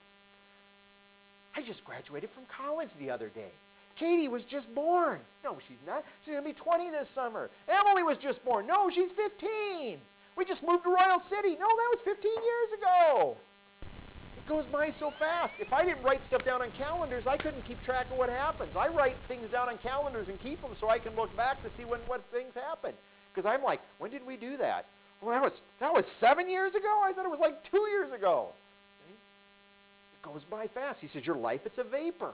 [SPEAKER 1] I just graduated from college the other day. Katie was just born. No, she's not. She's going to be 20 this summer. Emily was just born. No, she's 15. We just moved to Royal City. No, that was 15 years ago. It goes by so fast. If I didn't write stuff down on calendars, I couldn't keep track of what happens. I write things down on calendars and keep them so I can look back to see what things happen. Because I'm like, when did we do that? Well, that was 7 years ago? I thought it was like 2 years ago. It goes by fast. He says, your life, it's a vapor.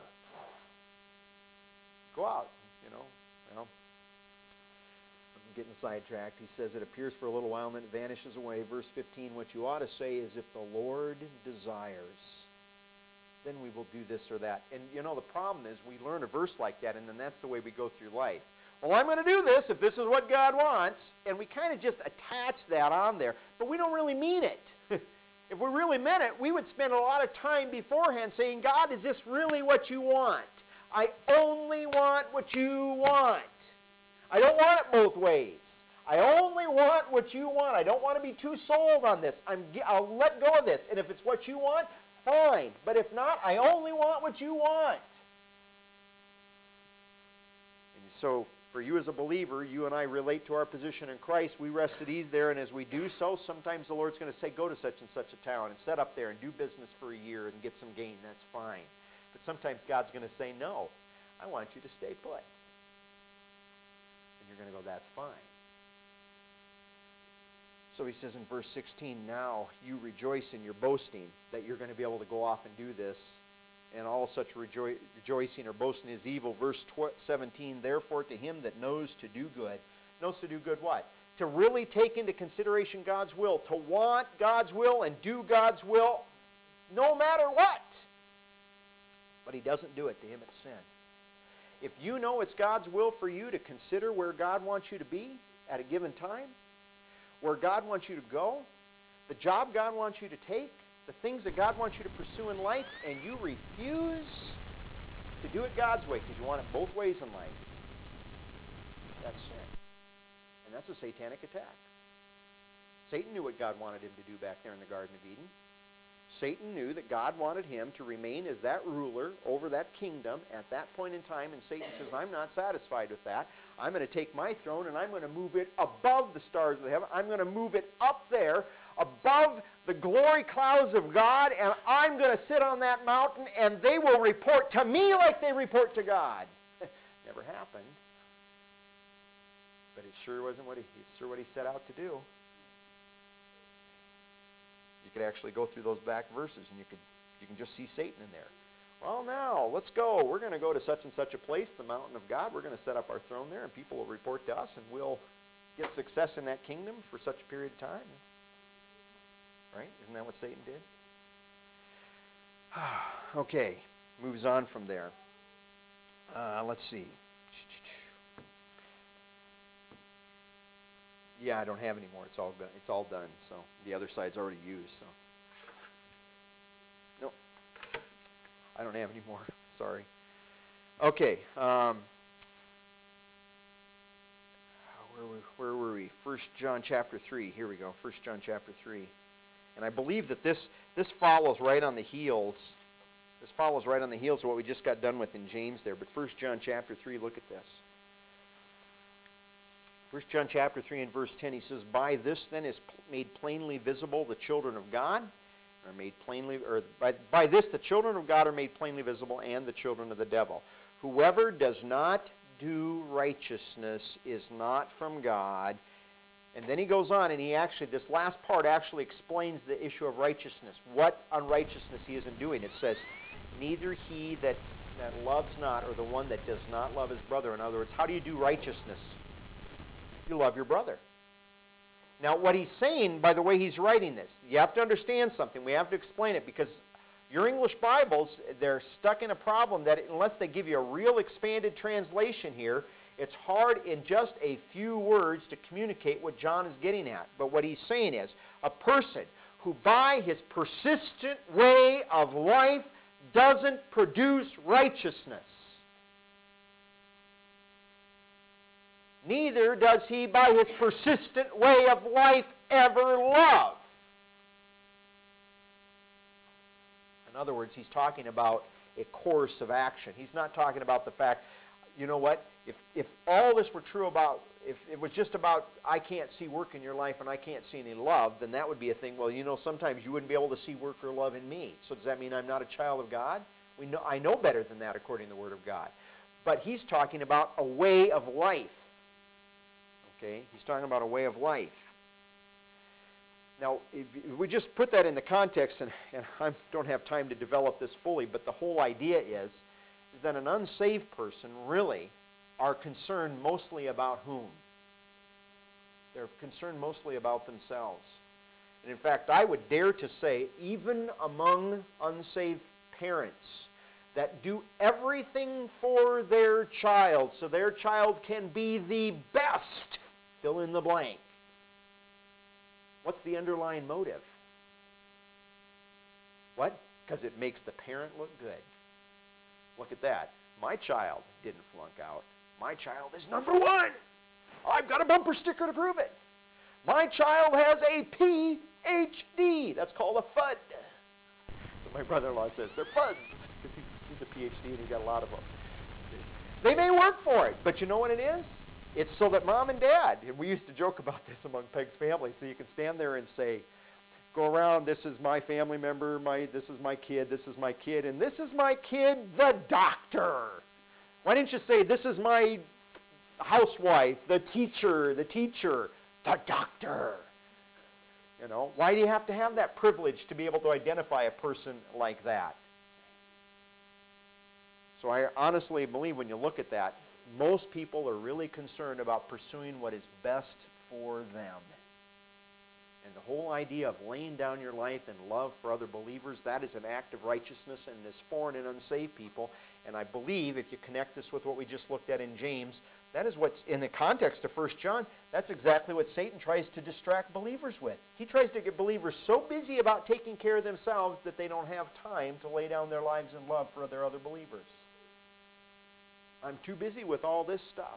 [SPEAKER 1] Go out, well, I'm getting sidetracked. He says it appears for a little while and then it vanishes away. Verse 15, what you ought to say is, if the Lord desires, then we will do this or that. And the problem is we learn a verse like that, and then that's the way we go through life. Well, I'm going to do this if this is what God wants, and we kind of just attach that on there, but we don't really mean it. If we really meant it, we would spend a lot of time beforehand saying, God, is this really what you want? I only want what you want. I don't want it both ways. I only want what you want. I don't want to be too sold on this. I'll let go of this, and if it's what you want, fine. But if not, I only want what you want. And so, for you as a believer, you and I relate to our position in Christ. We rest at ease there, and as we do so, sometimes the Lord's going to say, go to such and such a town and set up there and do business for a year and get some gain. That's fine. But sometimes God's going to say, no, I want you to stay put. And you're going to go, that's fine. So he says in verse 16, now you rejoice in your boasting that you're going to be able to go off and do this. And all such rejoicing or boasting is evil. Verse 17, therefore to him that knows to do good. Knows to do good what? To really take into consideration God's will. To want God's will and do God's will no matter what. But he doesn't do it. To him it's sin. If you know it's God's will for you to consider where God wants you to be at a given time, where God wants you to go, the job God wants you to take, the things that God wants you to pursue in life, and you refuse to do it God's way because you want it both ways in life, that's sin. And that's a satanic attack. Satan knew what God wanted him to do back there in the Garden of Eden. Satan knew that God wanted him to remain as that ruler over that kingdom at that point in time, and Satan says, I'm not satisfied with that. I'm going to take my throne and I'm going to move it above the stars of heaven. I'm going to move it up there above the glory clouds of God, and I'm going to sit on that mountain and they will report to me like they report to God. Never happened. But it sure wasn't what he set out to do. You could actually go through those back verses and you can just see Satan in there. Well, now, let's go. We're going to go to such and such a place, the mountain of God. We're going to set up our throne there, and people will report to us, and we'll get success in that kingdom for such a period of time. Right? Isn't that what Satan did? Okay, moves on from there. Let's see. Yeah, I don't have any more. It's all done. So the other side's already used. So no, I don't have any more. Sorry. Okay. Where were we? 1 John chapter 3. Here we go. 1 John chapter 3. And I believe that this follows right on the heels. This follows right on the heels of what we just got done with in James there. But 1 John chapter 3, look at this. 1 John chapter 3 and verse 10, he says, by this then is made plainly visible the children of God, are made plainly, or by this the children of God are made plainly visible, and the children of the devil. Whoever does not do righteousness is not from God. And then he goes on, and this last part actually explains the issue of righteousness. What unrighteousness he isn't doing. It says, neither he that loves not, or the one that does not love his brother. In other words, how do you do righteousness? You love your brother. Now, what he's saying, by the way he's writing this, you have to understand something. We have to explain it, because your English Bibles, they're stuck in a problem that unless they give you a real expanded translation here, it's hard in just a few words to communicate what John is getting at. But what he's saying is, a person who by his persistent way of life doesn't produce righteousness, neither does he by his persistent way of life ever love. In other words, he's talking about a course of action. He's not talking about the fact, you know what, if all this were true about, if it was just about I can't see work in your life and I can't see any love, then that would be a thing. Well, you know, sometimes you wouldn't be able to see work or love in me. So does that mean I'm not a child of God? I know better than that according to the Word of God. But he's talking about a way of life. Okay? He's talking about a way of life. Now, if we just put that in the context, and I don't have time to develop this fully, but the whole idea is that an unsaved person really are concerned mostly about whom? They're concerned mostly about themselves. And in fact, I would dare to say, even among unsaved parents that do everything for their child so their child can be the best, fill in the blank. What's the underlying motive? What? Because it makes the parent look good. Look at that. My child didn't flunk out. My child is number one. I've got a bumper sticker to prove it. My child has a PhD. That's called a FUD. So my brother-in-law says they're FUDs because he's a PhD and he's got a lot of them. They may work for it, but you know what it is? It's so that mom and dad, and we used to joke about this among Peg's family, so you can stand there and say, go around, this is my family member, this is my kid, this is my kid, and this is my kid, the doctor. Why didn't you say, this is my housewife, the teacher, the doctor? You know, why do you have to have that privilege to be able to identify a person like that? So I honestly believe when you look at that, most people are really concerned about pursuing what is best for them. And the whole idea of laying down your life in love for other believers, that is an act of righteousness in this foreign and unsaved people. And I believe if you connect this with what we just looked at in James, that is what's in the context of 1 John, that's exactly what Satan tries to distract believers with. He tries to get believers so busy about taking care of themselves that they don't have time to lay down their lives in love for their other believers. I'm too busy with all this stuff.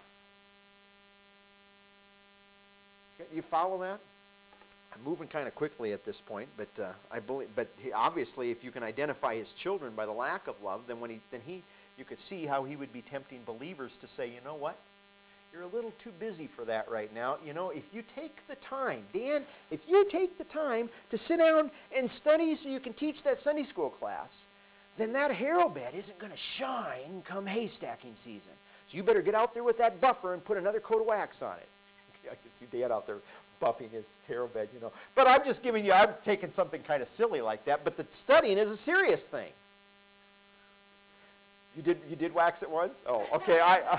[SPEAKER 1] You follow that? I'm moving kind of quickly at this point, but I believe. But obviously, if you can identify his children by the lack of love, then you could see how he would be tempting believers to say, you know what? You're a little too busy for that right now. You know, if you take the time, Dan, if you take the time to sit down and study so you can teach that Sunday school class, then that harrow bed isn't going to shine come haystacking season. So you better get out there with that buffer and put another coat of wax on it. I can see Dad out there buffing his harrow bed, you know. But I'm just giving you, I'm taking something kind of silly like that, but the studying is a serious thing. You did wax it once? Oh, okay.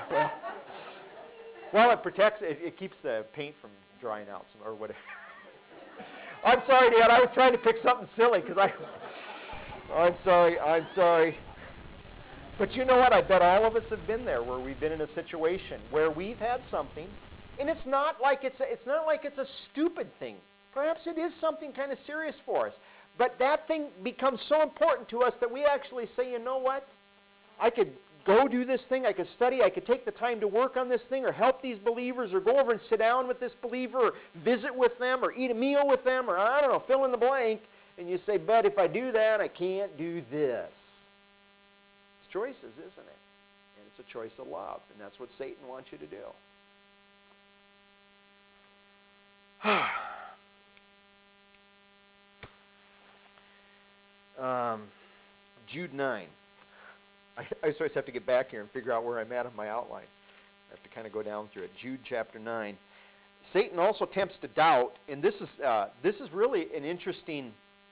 [SPEAKER 1] Well, it protects, it keeps the paint from drying out or whatever. I'm sorry, Dad. I was trying to pick something silly because I'm sorry. But you know what? I bet all of us have been there where we've been in a situation where we've had something, and it's not like it's a stupid thing. Perhaps it is something kind of serious for us. But that thing becomes so important to us that we actually say, you know what? I could go do this thing, I could study, I could take the time to work on this thing or help these believers or go over and sit down with this believer or visit with them or eat a meal with them or I don't know, fill in the blank. And you say, but if I do that, I can't do this. It's choices, isn't it? And it's a choice of love. And that's what Satan wants you to do. Jude 9. I always have to get back here and figure out where I'm at on my outline. I have to kind of go down through it. Jude chapter 9. Satan also tempts to doubt, and this is really an interesting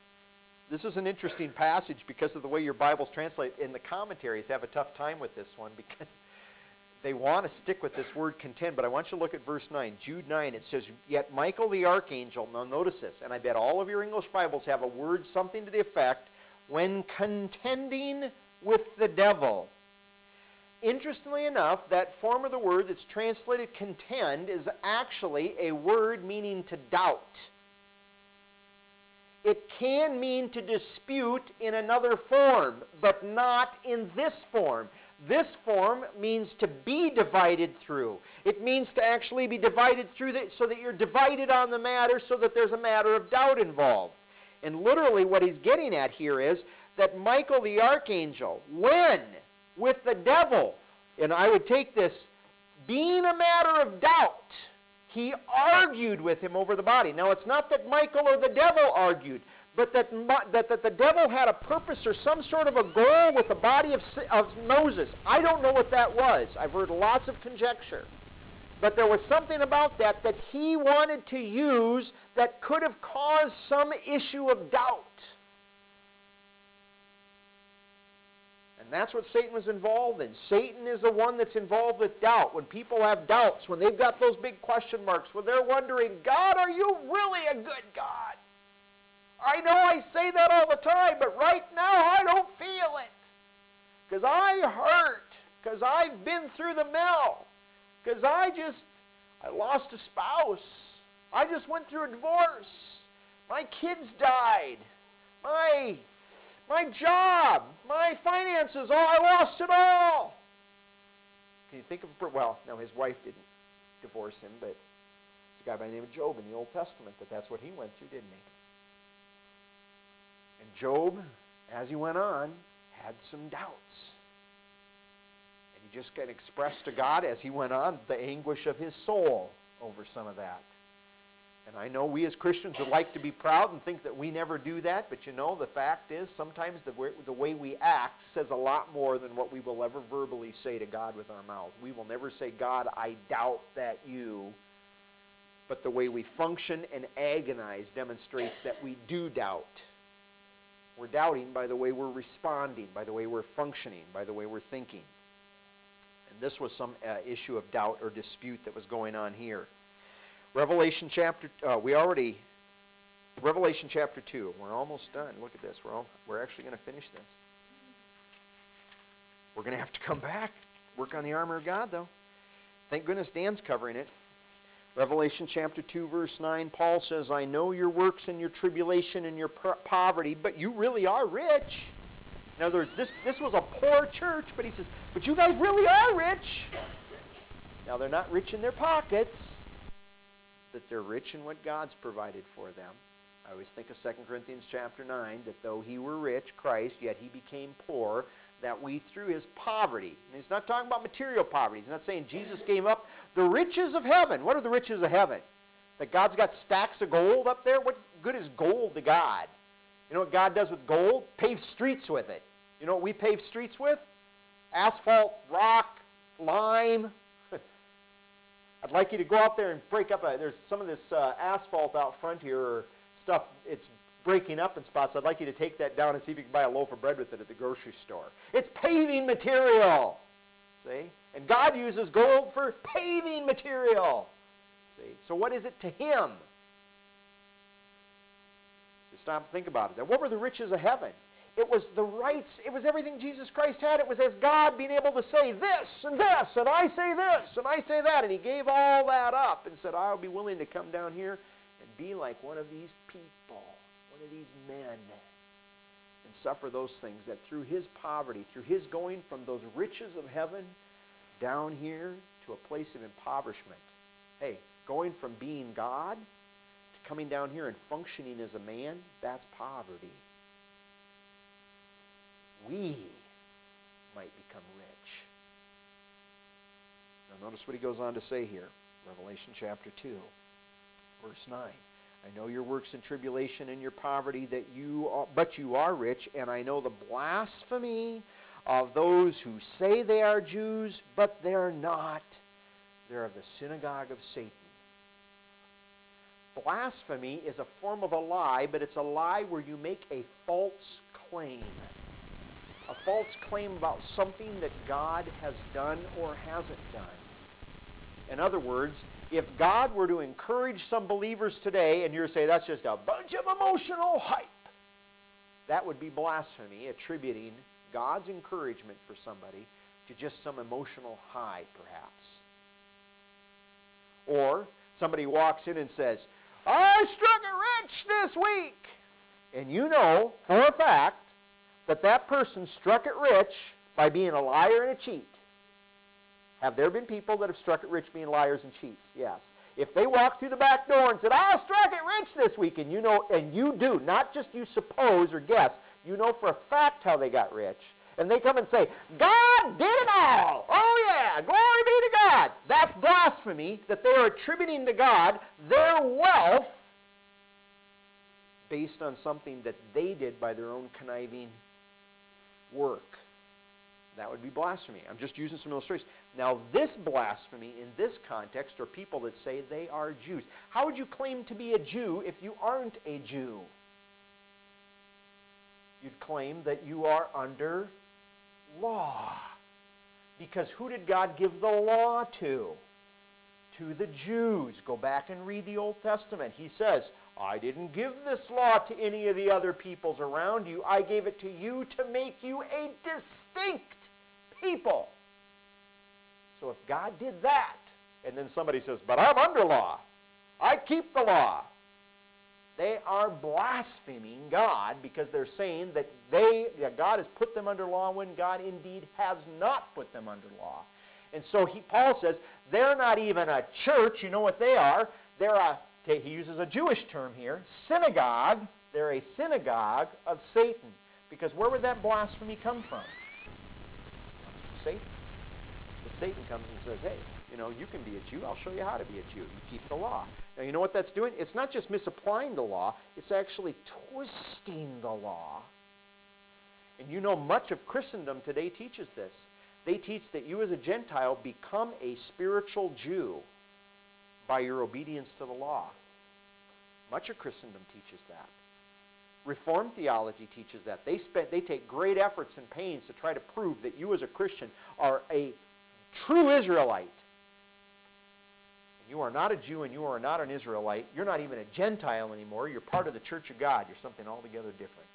[SPEAKER 1] passage because of the way your Bibles translate. And the commentaries have a tough time with this one because they want to stick with this word contend. But I want you to look at verse 9. Jude 9, it says, "Yet Michael the archangel," now notice this, and I bet all of your English Bibles have a word, something to the effect, "when contending with the devil." Interestingly enough, that form of the word that's translated contend is actually a word meaning to doubt. It can mean to dispute in another form, but not in this form. This form means to be divided through. It means to actually be divided through so that you're divided on the matter, so that there's a matter of doubt involved. And literally what he's getting at here is that Michael the archangel, when with the devil, and I would take this, being a matter of doubt, he argued with him over the body. Now, it's not that Michael or the devil argued, but that the devil had a purpose or some sort of a goal with the body of Moses. I don't know what that was. I've heard lots of conjecture. But there was something about that he wanted to use that could have caused some issue of doubt. And that's what Satan was involved in. Satan is the one that's involved with doubt. When people have doubts, when they've got those big question marks, when they're wondering, God, are you really a good God? I know I say that all the time, but right now I don't feel it. Because I hurt. Because I've been through the mill. Because I lost a spouse. I just went through a divorce. My kids died. My job, my finances, I lost it all. Can you think of, well, no, his wife didn't divorce him, but it's a guy by the name of Job in the Old Testament that's what he went through, didn't he? And Job, as he went on, had some doubts. And he just got expressed to God as he went on the anguish of his soul over some of that. And I know we as Christians would like to be proud and think that we never do that, but you know, the fact is sometimes the way we act says a lot more than what we will ever verbally say to God with our mouth. We will never say, God, I doubt that you, but the way we function and agonize demonstrates that we do doubt. We're doubting by the way we're responding, by the way we're functioning, by the way we're thinking. And this was some issue of doubt or dispute that was going on here. Revelation chapter 2. We're almost done. Look at this. We're actually going to finish this. We're going to have to come back. Work on the armor of God, though. Thank goodness Dan's covering it. Revelation chapter 2, verse 9, Paul says, I know your works and your tribulation and your poverty, but you really are rich. In other words, this was a poor church, but he says, but you guys really are rich. Now, they're not rich in their pockets, that they're rich in what God's provided for them. I always think of 2 Corinthians chapter 9, that though he were rich, Christ, yet he became poor, that we through his poverty, and he's not talking about material poverty, he's not saying Jesus gave up the riches of heaven. What are the riches of heaven? That God's got stacks of gold up there? What good is gold to God? You know what God does with gold? Pave streets with it. You know what we pave streets with? Asphalt, rock, lime. I'd like you to go out there and break up, there's some of this asphalt out front here, or stuff, it's breaking up in spots. I'd like you to take that down and see if you can buy a loaf of bread with it at the grocery store. It's paving material, see? And God uses gold for paving material, see? So what is it to him? So stop and think about it. Now, what were the riches of heaven? It was the rights, it was everything Jesus Christ had. It was as God being able to say this, and I say this, and I say that. And he gave all that up and said, I'll be willing to come down here and be like one of these people, one of these men, and suffer those things, that through his poverty, through his going from those riches of heaven down here to a place of impoverishment. Hey, going from being God to coming down here and functioning as a man, that's poverty. We might become rich. Now notice what he goes on to say here. Revelation chapter 2, verse 9. I know your works and tribulation and your poverty, but you are rich, and I know the blasphemy of those who say they are Jews, but they're not. They're of the synagogue of Satan. Blasphemy is a form of a lie, but it's a lie where you make a false claim. A false claim about something that God has done or hasn't done. In other words, if God were to encourage some believers today, and you're saying that's just a bunch of emotional hype, that would be blasphemy, attributing God's encouragement for somebody to just some emotional high, perhaps. Or somebody walks in and says, I struck it rich this week. And you know for a fact that that person struck it rich by being a liar and a cheat. Have there been people that have struck it rich being liars and cheats? Yes. If they walk through the back door and said, I struck it rich this week, and you know, and you do, not just you suppose or guess, you know for a fact how they got rich, and they come and say, God did it all. Oh yeah, glory be to God. That's blasphemy, that they are attributing to God their wealth based on something that they did by their own conniving work. That would be blasphemy. I'm just using some illustrations. Now, this blasphemy in this context are people that say they are Jews. How would you claim to be a Jew if you aren't a Jew? You'd claim that you are under law. Because who did God give the law to? To the Jews. Go back and read the Old Testament. He says, I didn't give this law to any of the other peoples around you. I gave it to you to make you a distinct people. So if God did that, and then somebody says, but I'm under law, I keep the law, they are blaspheming God because they're saying that God has put them under law when God indeed has not put them under law. And so Paul says they're not even a church. You know what they are? He uses a Jewish term here, synagogue. They're a synagogue of Satan. Because where would that blasphemy come from? Satan. But Satan comes and says, hey, you know, you can be a Jew. I'll show you how to be a Jew. You keep the law. Now, you know what that's doing? It's not just misapplying the law. It's actually twisting the law. And you know, much of Christendom today teaches this. They teach that you as a Gentile become a spiritual Jew by your obedience to the law. Much of Christendom teaches that. Reformed theology teaches that. They take great efforts and pains to try to prove that you as a Christian are a true Israelite. And you are not a Jew and you are not an Israelite. You're not even a Gentile anymore. You're part of the Church of God. You're something altogether different.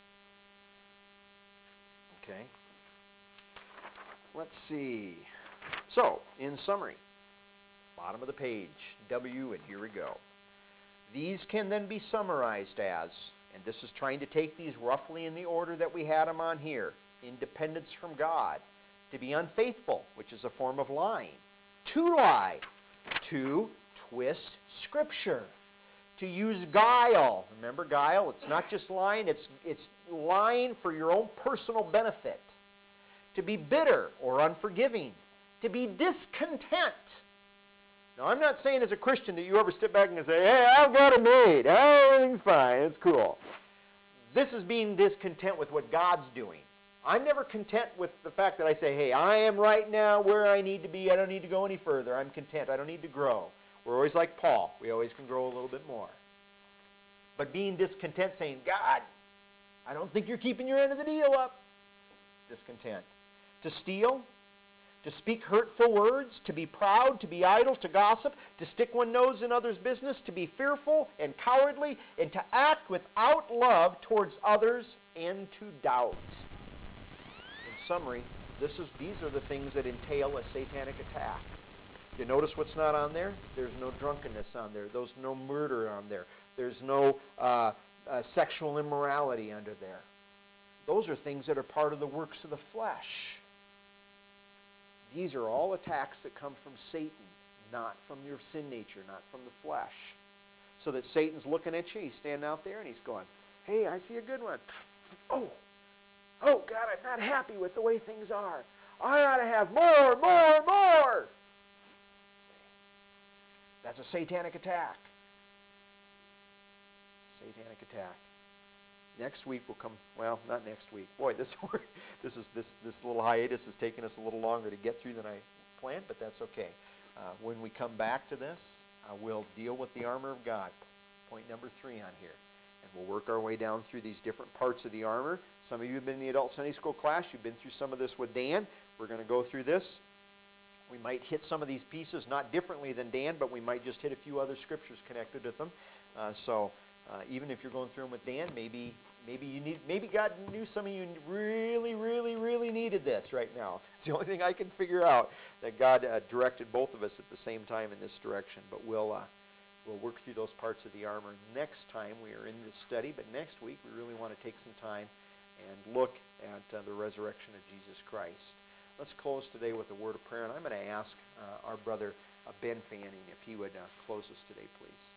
[SPEAKER 1] Okay? Let's see. So, in summary, bottom of the page, W, and here we go. These can then be summarized as, and this is trying to take these roughly in the order that we had them on here, independence from God, to be unfaithful, which is a form of lying, to lie, to twist Scripture, to use guile. Remember guile? It's not just lying, it's lying for your own personal benefit. To be bitter or unforgiving, to be discontent. Now, I'm not saying as a Christian that you ever step back and say, hey, I've got it made. Everything's fine. It's cool. This is being discontent with what God's doing. I'm never content with the fact that I say, hey, I am right now where I need to be. I don't need to go any further. I'm content. I don't need to grow. We're always like Paul. We always can grow a little bit more. But being discontent, saying, God, I don't think you're keeping your end of the deal up. Discontent. To steal, to speak hurtful words, to be proud, to be idle, to gossip, to stick one nose in others' business, to be fearful and cowardly, and to act without love towards others, and to doubt. In summary, these are the things that entail a satanic attack. You notice what's not on there? There's no drunkenness on there. There's no murder on there. There's no sexual immorality under there. Those are things that are part of the works of the flesh. These are all attacks that come from Satan, not from your sin nature, not from the flesh. So that Satan's looking at you, he's standing out there and he's going, hey, I see a good one. Oh, God, I'm not happy with the way things are. I ought to have more. That's a satanic attack. Satanic attack. Next week will come, well, not next week. Boy, this little hiatus has taken us a little longer to get through than I planned, but that's okay. When we come back to this, we'll deal with the armor of God. Point number 3 on here. And we'll work our way down through these different parts of the armor. Some of you have been in the Adult Sunday School class. You've been through some of this with Dan. We're going to go through this. We might hit some of these pieces, not differently than Dan, but we might just hit a few other scriptures connected with them. Even if you're going through them with Dan, maybe God knew some of you really, really, really needed this right now. It's the only thing I can figure out, that God directed both of us at the same time in this direction. But we'll work through those parts of the armor next time we are in this study. But next week, we really want to take some time and look at the resurrection of Jesus Christ. Let's close today with a word of prayer, and I'm going to ask our brother Ben Fanning if he would close us today, please.